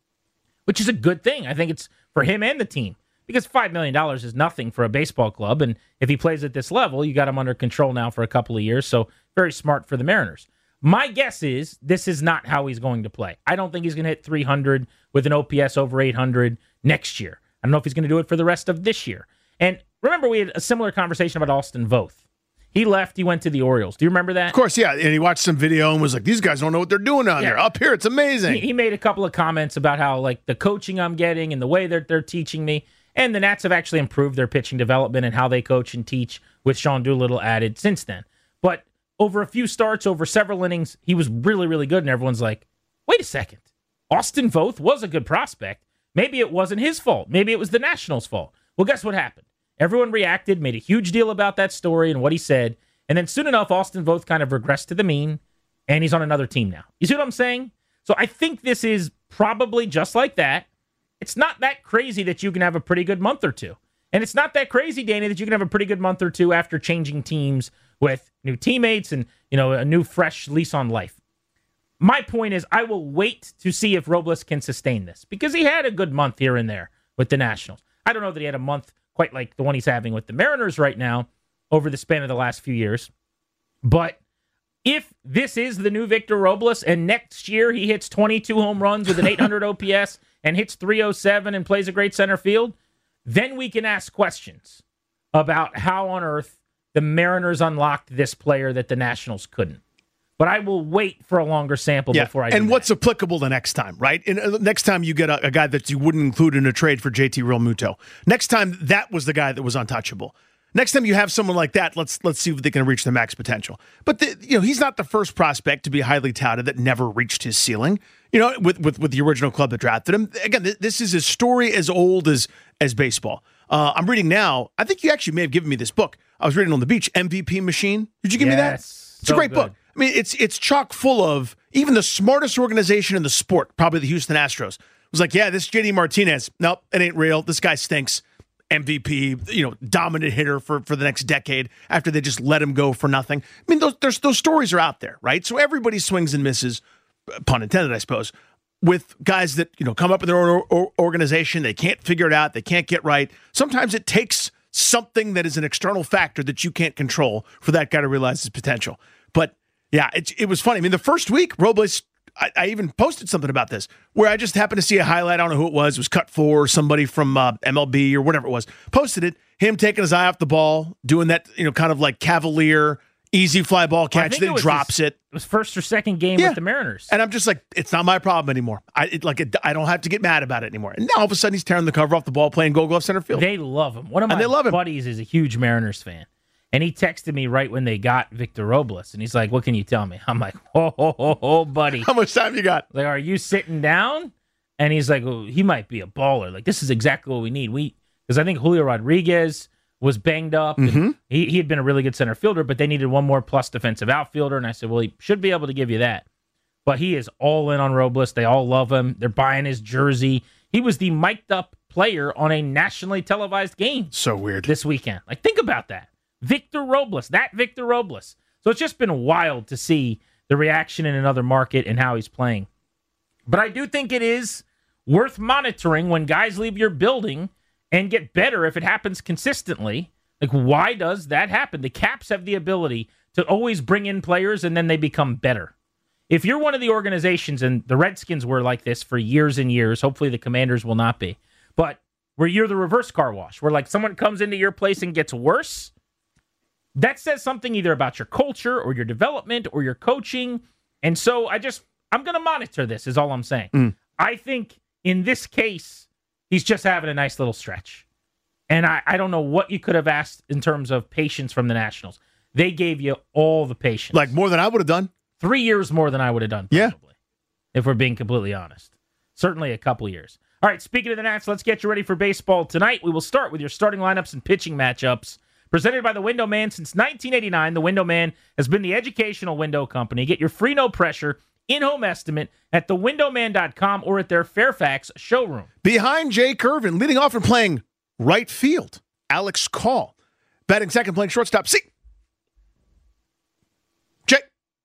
Which is a good thing. I think it's for him and the team. Because five million dollars is nothing for a baseball club, and if he plays at this level, you got him under control now for a couple of years, so very smart for the Mariners. My guess is this is not how he's going to play. I don't think he's going to hit three hundred with an O P S over eight hundred next year. I don't know if he's going to do it for the rest of this year. And remember, we had a similar conversation about Austin Voth. He left, he went to the Orioles. Do you remember that? Of course, yeah. And he watched some video and was like, these guys don't know what they're doing down yeah. there. Up here, it's amazing. He, he made a couple of comments about how, like, the coaching I'm getting and the way that they're teaching me. And the Nats have actually improved their pitching development and how they coach and teach, with Sean Doolittle added since then. But over a few starts, over several innings, he was really, really good. And everyone's like, wait a second. Austin Voth was a good prospect. Maybe it wasn't his fault. Maybe it was the Nationals' fault. Well, guess what happened? Everyone reacted, made a huge deal about that story and what he said. And then soon enough, Austin Voth kind of regressed to the mean, and he's on another team now. You see what I'm saying? So I think this is probably just like that. It's not that crazy that you can have a pretty good month or two. And it's not that crazy, Danny, that you can have a pretty good month or two after changing teams with new teammates and, you know, a new fresh lease on life. My point is, I will wait to see if Robles can sustain this, because he had a good month here and there with the Nationals. I don't know that he had a month quite like the one he's having with the Mariners right now over the span of the last few years. But if this is the new Victor Robles and next year he hits twenty-two home runs with an eight hundred O P S and hits three oh seven and plays a great center field, then we can ask questions about how on earth the Mariners unlocked this player that the Nationals couldn't. But I will wait for a longer sample yeah. before I do And that. what's applicable the next time, right? And uh, next time you get a, a guy that you wouldn't include in a trade for J T Realmuto. Next time, that was the guy that was untouchable. Next time you have someone like that, let's let's see if they can reach their max potential. But the, you know, he's not the first prospect to be highly touted that never reached his ceiling. You know, with with, with the original club that drafted him. Again, th- this is a story as old as as baseball. Uh, I'm reading now. I think you actually may have given me this book. I was reading on the beach, M V P Machine. Did you give yes, me that? It's so a great good. book. I mean, it's it's chock full of even the smartest organization in the sport, probably the Houston Astros, was like, yeah, this J D Martinez, nope, it ain't real. This guy stinks. M V P, you know, dominant hitter for, for the next decade after they just let him go for nothing. I mean, those there's, those stories are out there, right? So everybody swings and misses, pun intended, I suppose, with guys that, you know, come up in their own or, organization. They can't figure it out. They can't get right. Sometimes it takes something that is an external factor that you can't control for that guy to realize his potential. But yeah, it, it was funny. I mean, the first week, Robles, I, I even posted something about this where I just happened to see a highlight. I don't know who it was. It was cut for somebody from uh, M L B or whatever it was. Posted it. Him taking his eye off the ball, doing that, you know, kind of like cavalier, easy fly ball catch. Well, then it drops his, it. It was first or second game yeah. with the Mariners. And I'm just like, it's not my problem anymore. I it, like it, I don't have to get mad about it anymore. And now all of a sudden he's tearing the cover off the ball, playing Gold Glove center field. They love him. One of my and they love him. buddies is a huge Mariners fan. And he texted me right when they got Victor Robles. And he's like, what can you tell me? I'm like, oh, oh, oh, oh buddy. How much time you got? Like, are you sitting down? And he's like, well, he might be a baller. Like, this is exactly what we need. We Because I think Julio Rodriguez was banged up. Mm-hmm. He, he had been a really good center fielder, but they needed one more plus defensive outfielder. And I said, well, he should be able to give you that. But he is all in on Robles. They all love him. They're buying his jersey. He was the mic'd up player on a nationally televised game. So weird. This weekend. Like, think about that. Victor Robles, that Victor Robles. So it's just been wild to see the reaction in another market and how he's playing. But I do think it is worth monitoring when guys leave your building and get better if it happens consistently. Like, why does that happen? The Caps have the ability to always bring in players and then they become better. If you're one of the organizations, and the Redskins were like this for years and years, hopefully the Commanders will not be, but where you're the reverse car wash, where like someone comes into your place and gets worse, that says something either about your culture or your development or your coaching. And so I just, I'm going to monitor this is all I'm saying. Mm. I think in this case, he's just having a nice little stretch. And I, I don't know what you could have asked in terms of patience from the Nationals. They gave you all the patience. Like more than I would have done. Three years more than I would have done, probably, yeah. if we're being completely honest. Certainly a couple years. All right, speaking of the Nats, let's get you ready for baseball tonight. We will start with your starting lineups and pitching matchups. Presented by the Window Man since nineteen eighty-nine, the Window Man has been the educational window company. Get your free no-pressure in-home estimate at the window man dot com or at their Fairfax showroom. Behind Jake Irvin, leading off and playing right field, Alex Call. Batting second, playing shortstop, C. Jake.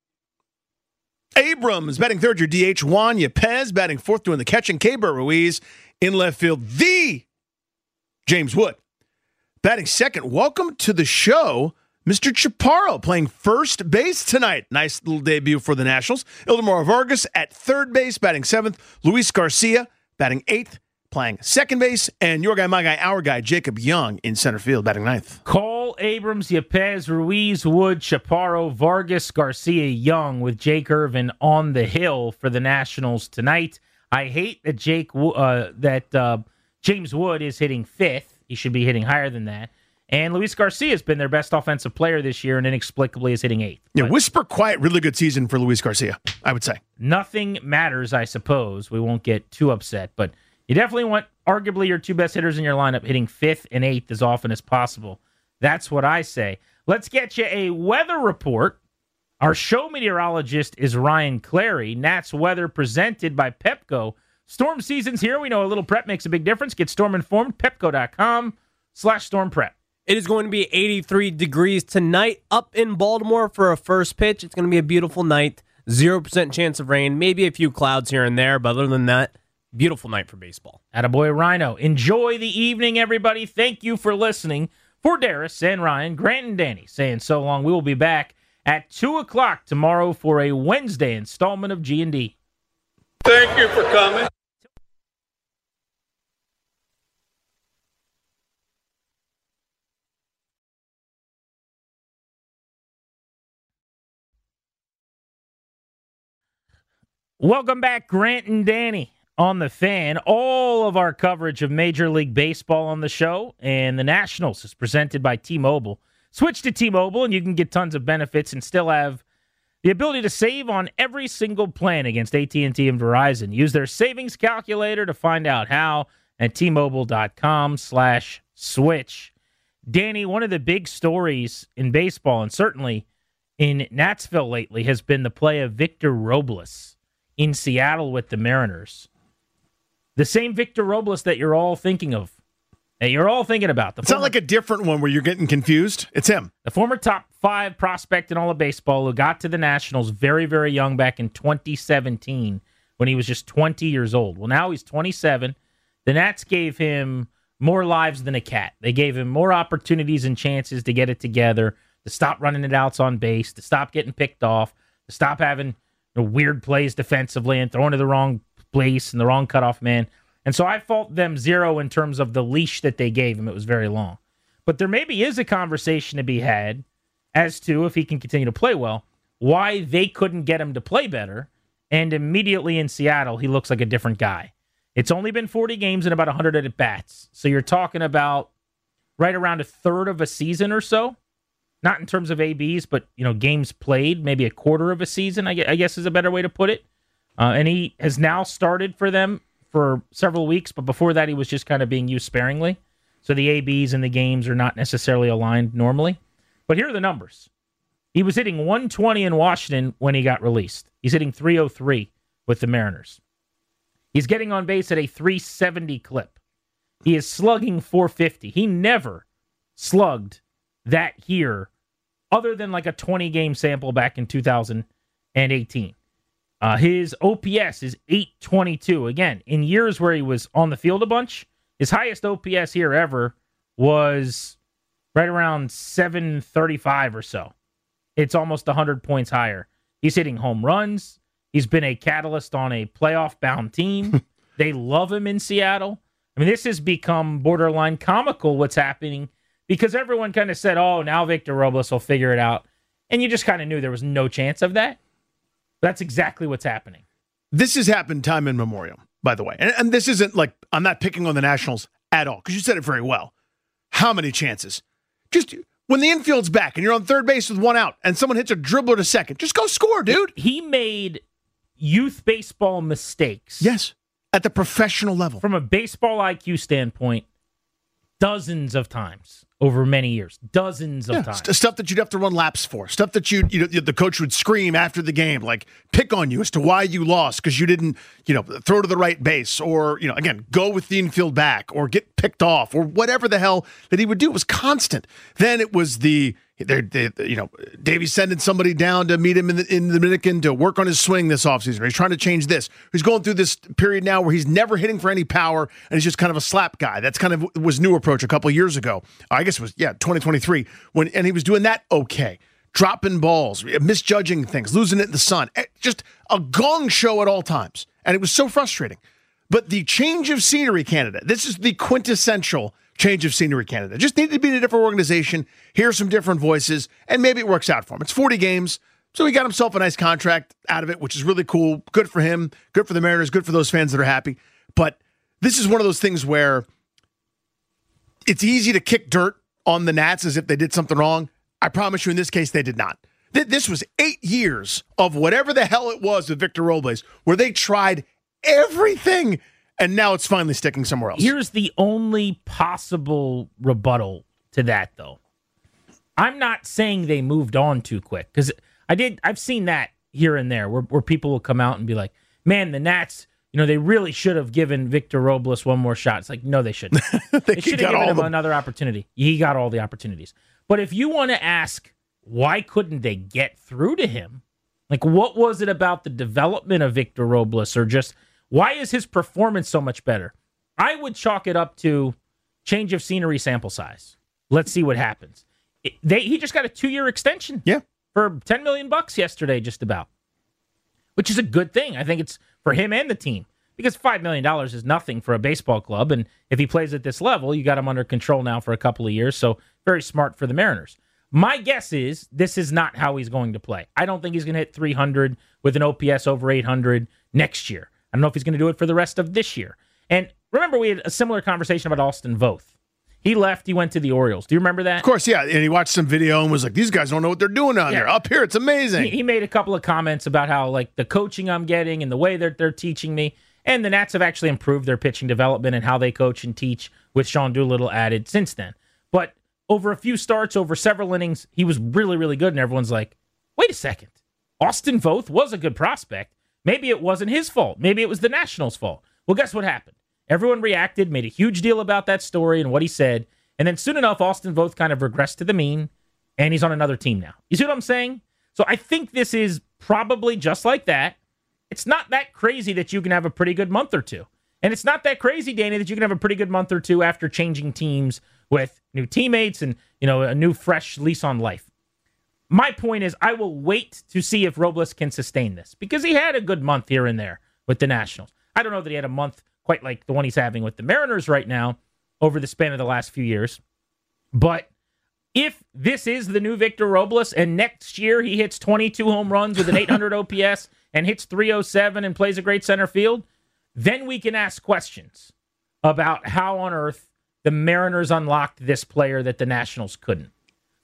Abrams, batting third, your D H, Juan Yepez. Batting fourth, doing the catching, Keibert Ruiz. In left field, the James Wood. Batting second, welcome to the show, Mister Chaparro, playing first base tonight. Nice little debut for the Nationals. Ildemaro Vargas at third base, batting seventh. Luis Garcia, batting eighth, playing second base. And your guy, my guy, our guy, Jacob Young in center field, batting ninth. Cole, Abrams, Yepez, Ruiz, Wood, Chaparro, Vargas, Garcia, Young, with Jake Irvin on the hill for the Nationals tonight. I hate that Jake uh, that uh, James Wood is hitting fifth. He should be hitting higher than that. And Luis Garcia has been their best offensive player this year and inexplicably is hitting eighth. Yeah, but whisper quiet, really good season for Luis Garcia, I would say. Nothing matters, I suppose. We won't get too upset, but you definitely want arguably your two best hitters in your lineup hitting fifth and eighth as often as possible. That's what I say. Let's get you a weather report. Our show meteorologist is Ryan Clary. Nats weather presented by Pepco. Storm season's here. We know a little prep makes a big difference. Get storm informed. Pepco.com slash storm prep. It is going to be eighty-three degrees tonight up in Baltimore for a first pitch. It's going to be a beautiful night. zero percent chance of rain. Maybe a few clouds here and there, but other than that, beautiful night for baseball. Attaboy Rhino. Enjoy the evening, everybody. Thank you for listening. For Darius and Ryan, Grant and Danny saying so long. We will be back at two o'clock tomorrow for a Wednesday installment of G and D. Thank you for coming. Welcome back, Grant and Danny on the Fan. All of our coverage of Major League Baseball on the show and the Nationals is presented by T-Mobile. Switch to T-Mobile and you can get tons of benefits and still have the ability to save on every single plan against A T and T and Verizon. Use their savings calculator to find out how at T-Mobile.com slash switch. Danny, one of the big stories in baseball and certainly in Natsville lately has been the play of Victor Robles in Seattle with the Mariners. The same Victor Robles that you're all thinking of, that you're all thinking about. The it's former, not like a different one where you're getting confused. It's him. The former top five prospect in all of baseball who got to the Nationals very, very young back in twenty seventeen when he was just twenty years old. Well, now he's twenty-seven. The Nats gave him more lives than a cat. They gave him more opportunities and chances to get it together, to stop running it outs on base, to stop getting picked off, to stop having you know, weird plays defensively and throwing to the wrong place and the wrong cutoff man. And so I fault them zero in terms of the leash that they gave him. It was very long. But there maybe is a conversation to be had as to, if he can continue to play well, why they couldn't get him to play better. And immediately in Seattle, he looks like a different guy. It's only been forty games and about one hundred at-bats. So you're talking about right around a third of a season or so. not in terms of A Bs, but you know, games played, maybe a quarter of a season, I guess is a better way to put it. Uh, and he has now started for them for several weeks, but before that he was just kind of being used sparingly. So the A Bs and the games are not necessarily aligned normally. But here are the numbers. He was hitting one twenty in Washington when he got released. He's hitting three oh three with the Mariners. He's getting on base at a three seventy clip. He is slugging four fifty. He never slugged that here other than like a twenty-game sample back in two thousand eighteen. Uh, his O P S is eight twenty-two. Again, in years where he was on the field a bunch, his highest O P S here ever was right around seven thirty-five or so. It's almost one hundred points higher. He's hitting home runs. He's been a catalyst on a playoff-bound team. They love him in Seattle. I mean, this has become borderline comical what's happening because everyone kind of said, oh, now Victor Robles will figure it out. And you just kind of knew there was no chance of that. That's exactly what's happening. This has happened time immemorial, by the way. And, and this isn't like, I'm not picking on the Nationals at all, because you said it very well. How many chances? Just when the infield's back and you're on third base with one out and someone hits a dribbler to second, just go score, dude. He made youth baseball mistakes. Yes, at the professional level. From a baseball I Q standpoint, dozens of times over many years. Dozens of yeah, times. St- stuff that you'd have to run laps for. Stuff that you, you know, the coach would scream after the game, like pick on you as to why you lost because you didn't, you know, throw to the right base or, you know, again, go with the infield back or get picked off or whatever the hell that he would do. It was constant. Then it was the, they, they, you know, Davey's sending somebody down to meet him in the, in the Dominican to work on his swing this offseason. Or he's trying to change this. He's going through this period now where he's never hitting for any power and he's just kind of a slap guy. That's kind of was new approach a couple of years ago. I guess it was, yeah, twenty twenty-three when, and he was doing that okay. Dropping balls, misjudging things, losing it in the sun. Just a gong show at all times. And it was so frustrating. But the change of scenery candidate, this is the quintessential change of scenery candidate. Just needed to be in a different organization, hear some different voices, and maybe it works out for him. It's forty games, so he got himself a nice contract out of it, which is really cool. Good for him, good for the Mariners, good for those fans that are happy. But this is one of those things where it's easy to kick dirt on the Nats as if they did something wrong. I promise you in this case, they did not. This was eight years of whatever the hell it was with Victor Robles, where they tried everything, and now it's finally sticking somewhere else. Here's the only possible rebuttal to that, though. I'm not saying they moved on too quick, because I did. I've seen that here and there, where, where people will come out and be like, "Man, the Nats, you know, they really should have given Victor Robles one more shot." It's like, no, they shouldn't. they, they should have given him another opportunity. He got all the opportunities. But if you want to ask, why couldn't they get through to him? Like, what was it about the development of Victor Robles, or just why is his performance so much better? I would chalk it up to change of scenery, sample size. Let's see what happens. It, they he just got a two-year extension. Yeah. For ten million bucks yesterday, just about. Which is a good thing. I think it's for him and the team. Because five million dollars is nothing for a baseball club, and if he plays at this level, you got him under control now for a couple of years, so very smart for the Mariners. My guess is this is not how he's going to play. I don't think he's going to hit three hundred with an O P S over eight hundred next year. I don't know if he's going to do it for the rest of this year. And remember, we had a similar conversation about Austin Voth. He left, he went to the Orioles. Do you remember that? Of course, yeah. And he watched some video and was like, these guys don't know what they're doing down yeah. there. Up here, it's amazing. He, he made a couple of comments about how, like, the coaching I'm getting and the way that they're teaching me. And the Nats have actually improved their pitching development and how they coach and teach, with Sean Doolittle added since then. But over a few starts, over several innings, he was really, really good. And everyone's like, wait a second. Austin Voth was a good prospect. Maybe it wasn't his fault. Maybe it was the Nationals' fault. Well, guess what happened? Everyone reacted, made a huge deal about that story and what he said. And then soon enough, Austin Voth kind of regressed to the mean, and he's on another team now. You see what I'm saying? So I think this is probably just like that. It's not that crazy that you can have a pretty good month or two. And it's not that crazy, Danny, that you can have a pretty good month or two after changing teams with new teammates and, you know, a new fresh lease on life. My point is, I will wait to see if Robles can sustain this, because he had a good month here and there with the Nationals. I don't know that he had a month quite like the one he's having with the Mariners right now over the span of the last few years. But if this is the new Victor Robles and next year he hits twenty-two home runs with an eight hundred O P S and hits three oh seven and plays a great center field, then we can ask questions about how on earth the Mariners unlocked this player that the Nationals couldn't.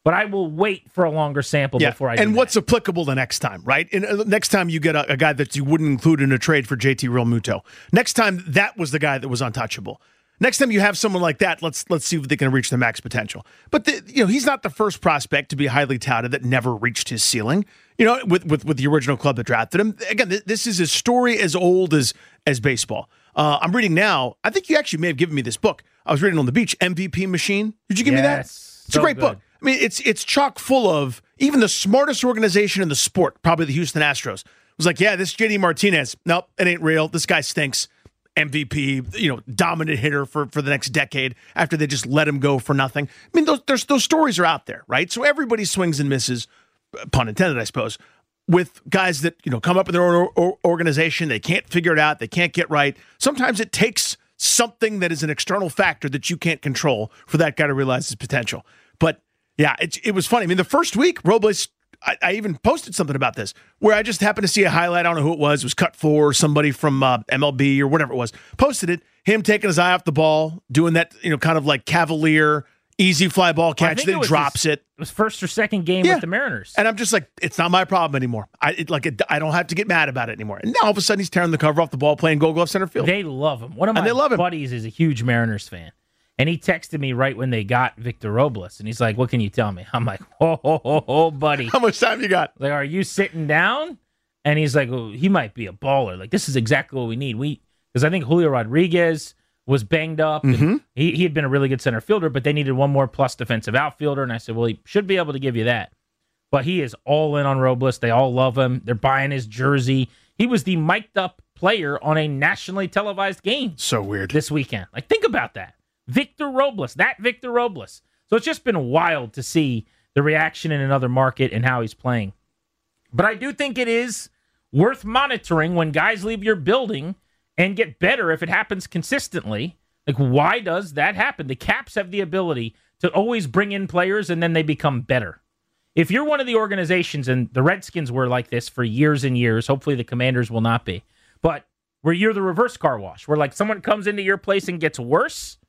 but I will wait for a longer sample yeah. before I do And that. what's applicable the next time, right? And uh, next time you get a, a guy that you wouldn't include in a trade for J T Realmuto. Next time that was the guy that was untouchable. Next time you have someone like that, let's let's see if they can reach their max potential. But the, you know, he's not the first prospect to be highly touted that never reached his ceiling. You know, with with, with the original club that drafted him. Again, th- this is a story as old as as baseball. Uh, I'm reading now. I think you actually may have given me this book. I was reading on the beach, M V P Machine. Did you give yes, me that? It's so a great good. book. I mean, it's it's chock full of even the smartest organization in the sport, probably the Houston Astros, was like, yeah, this J D Martinez, nope, it ain't real. This guy stinks. M V P, you know, dominant hitter for, for the next decade after they just let him go for nothing. I mean, those there's, those stories are out there, right? So everybody swings and misses, pun intended, I suppose, with guys that, you know, come up in their own or- organization. They can't figure it out. They can't get right. Sometimes it takes something that is an external factor that you can't control for that guy to realize his potential. But yeah, it, it was funny. I mean, the first week, Robles, I, I even posted something about this where I just happened to see a highlight. I don't know who it was. It was cut for somebody from uh, M L B or whatever it was. Posted it. Him taking his eye off the ball, doing that, you know, kind of like cavalier, easy fly ball catch. Then drops his, it. It was first or second game yeah. with the Mariners. And I'm just like, it's not my problem anymore. I it, like it, I don't have to get mad about it anymore. And now all of a sudden he's tearing the cover off the ball, playing Gold Glove center field. They love him. One of and my they love him. buddies is a huge Mariners fan. And he texted me right when they got Victor Robles. And he's like, what can you tell me? I'm like, oh, oh, oh, oh buddy. How much time you got? Like, are you sitting down? And he's like, well, he might be a baller. Like, this is exactly what we need. We Because I think Julio Rodriguez was banged up. Mm-hmm. And he, he had been a really good center fielder, but they needed one more plus defensive outfielder. And I said, well, he should be able to give you that. But he is all in on Robles. They all love him. They're buying his jersey. He was the mic'd up player on a nationally televised game. So weird. This weekend. Like, think about that. Victor Robles, that Victor Robles. So it's just been wild to see the reaction in another market and how he's playing. But I do think it is worth monitoring when guys leave your building and get better if it happens consistently. Like, why does that happen? The Caps have the ability to always bring in players and then they become better. If you're one of the organizations, and the Redskins were like this for years and years, hopefully the Commanders will not be, but where you're the reverse car wash, where like someone comes into your place and gets worse,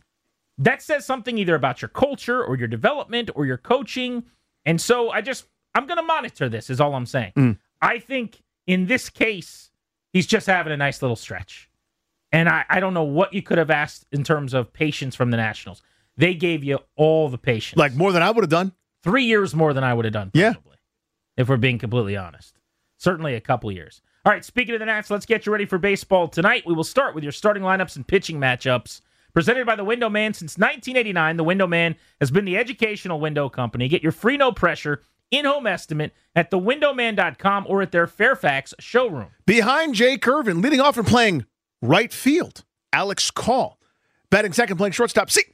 that says something either about your culture or your development or your coaching. And so I just, I'm going to monitor this is all I'm saying. Mm. I think in this case, he's just having a nice little stretch. And I, I don't know what you could have asked in terms of patience from the Nationals. They gave you all the patience. Like more than I would have done. Three years more than I would have done, probably, yeah. if we're being completely honest. Certainly a couple years. All right, speaking of the Nats, let's get you ready for baseball tonight. We will start with your starting lineups and pitching matchups. Presented by the Window Man since nineteen eighty-nine, the Window Man has been the educational window company. Get your free no pressure in-home estimate at the window man dot com or at their Fairfax showroom. Behind Jake Irvin, leading off and playing right field, Alex Call. Batting second, playing shortstop, C.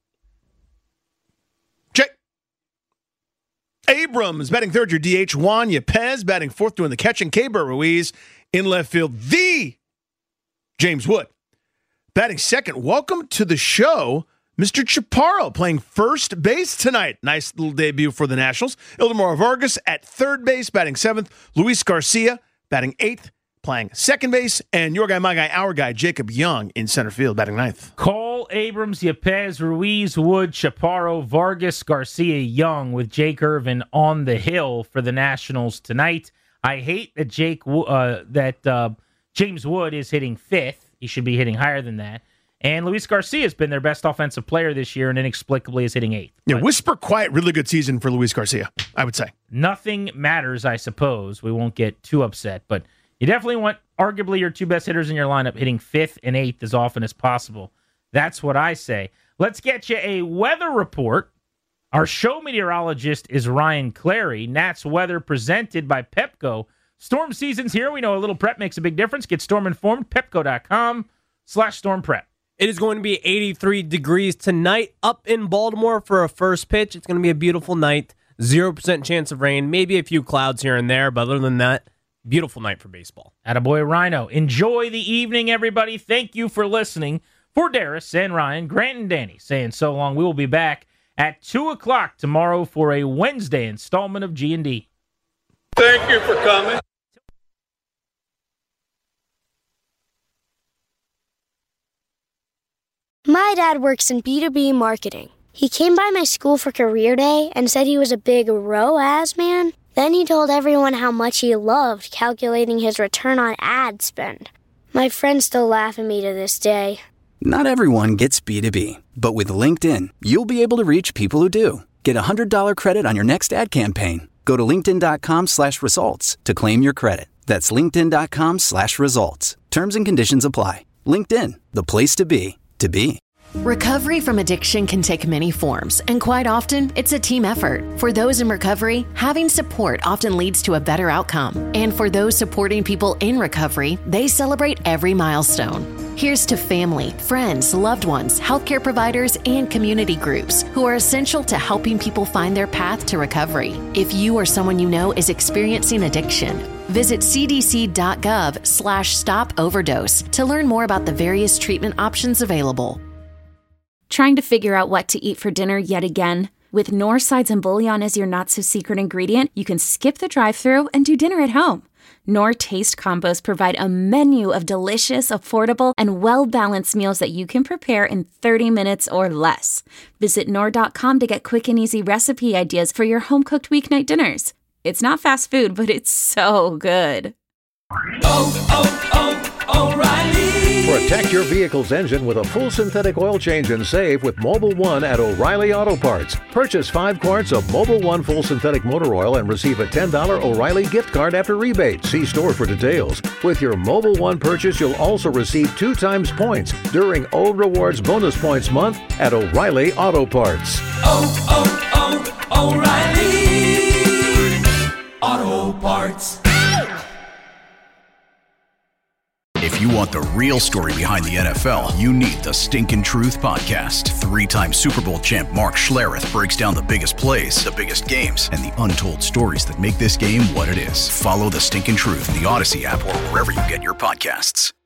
Jake. Abrams, batting third, your D H, Juan Yepez. Batting fourth, doing the catching, Keibert Ruiz. In left field, the James Wood. Batting second, welcome to the show, Mister Chaparro, playing first base tonight. Nice little debut for the Nationals. Ildemaro Vargas at third base, batting seventh. Luis Garcia, batting eighth, playing second base. And your guy, my guy, our guy, Jacob Young in center field, batting ninth. Cole, Abrams, Yepez, Ruiz, Wood, Chaparro, Vargas, Garcia, Young with Jake Irvin on the hill for the Nationals tonight. I hate that Jake uh, that uh, James Wood is hitting fifth. He should be hitting higher than that. And Luis Garcia has been their best offensive player this year and inexplicably is hitting eighth. Yeah, but whisper quiet, really good season for Luis Garcia, I would say. Nothing matters, I suppose. We won't get too upset, but you definitely want arguably your two best hitters in your lineup hitting fifth and eighth as often as possible. That's what I say. Let's get you a weather report. Our show meteorologist is Ryan Clary. Nats weather presented by Pepco. Storm season's here. We know a little prep makes a big difference. Get storm informed. Pepco.com slash storm prep. It is going to be eighty-three degrees tonight up in Baltimore for a first pitch. It's going to be a beautiful night. zero percent chance of rain. Maybe a few clouds here and there, but other than that, beautiful night for baseball. Attaboy Rhino. Enjoy the evening, everybody. Thank you for listening. For Darius and Ryan, Grant and Danny saying so long. We will be back at two o'clock tomorrow for a Wednesday installment of G and D. Thank you for coming. My dad works in B two B marketing. He came by my school for career day and said he was a big R O A S man. Then he told everyone how much he loved calculating his return on ad spend. My friends still laugh at me to this day. Not everyone gets B two B, but with LinkedIn, you'll be able to reach people who do. Get a one hundred dollars credit on your next ad campaign. Go to linkedin.com slash results to claim your credit. That's linkedin.com slash results. Terms and conditions apply. LinkedIn, the place to be, to be. Recovery from addiction can take many forms, and quite often, it's a team effort. For those in recovery, having support often leads to a better outcome. And for those supporting people in recovery, they celebrate every milestone. Here's to family, friends, loved ones, healthcare providers, and community groups who are essential to helping people find their path to recovery. If you or someone you know is experiencing addiction, visit cdc.gov slash stop overdose to learn more about the various treatment options available. Trying to figure out what to eat for dinner yet again? With Knorr sides and bouillon as your not-so-secret ingredient, you can skip the drive-thru and do dinner at home. Knorr Taste Combos provide a menu of delicious, affordable, and well-balanced meals that you can prepare in thirty minutes or less. Visit Knorr dot com to get quick and easy recipe ideas for your home-cooked weeknight dinners. It's not fast food, but it's so good. Oh, oh, oh, O'Reilly! Protect your vehicle's engine with a full synthetic oil change and save with Mobil one at O'Reilly Auto Parts. Purchase five quarts of Mobil one full synthetic motor oil and receive a ten dollars O'Reilly gift card after rebate. See store for details. With your Mobil one purchase, you'll also receive two times points during O Rewards Bonus Points Month at O'Reilly Auto Parts. Oh, oh, oh, O'Reilly Auto Parts. If you want the real story behind the N F L, you need the Stinkin' Truth Podcast. Three-time Super Bowl champ Mark Schlereth breaks down the biggest plays, the biggest games, and the untold stories that make this game what it is. Follow the Stinkin' Truth in the Odyssey app or wherever you get your podcasts.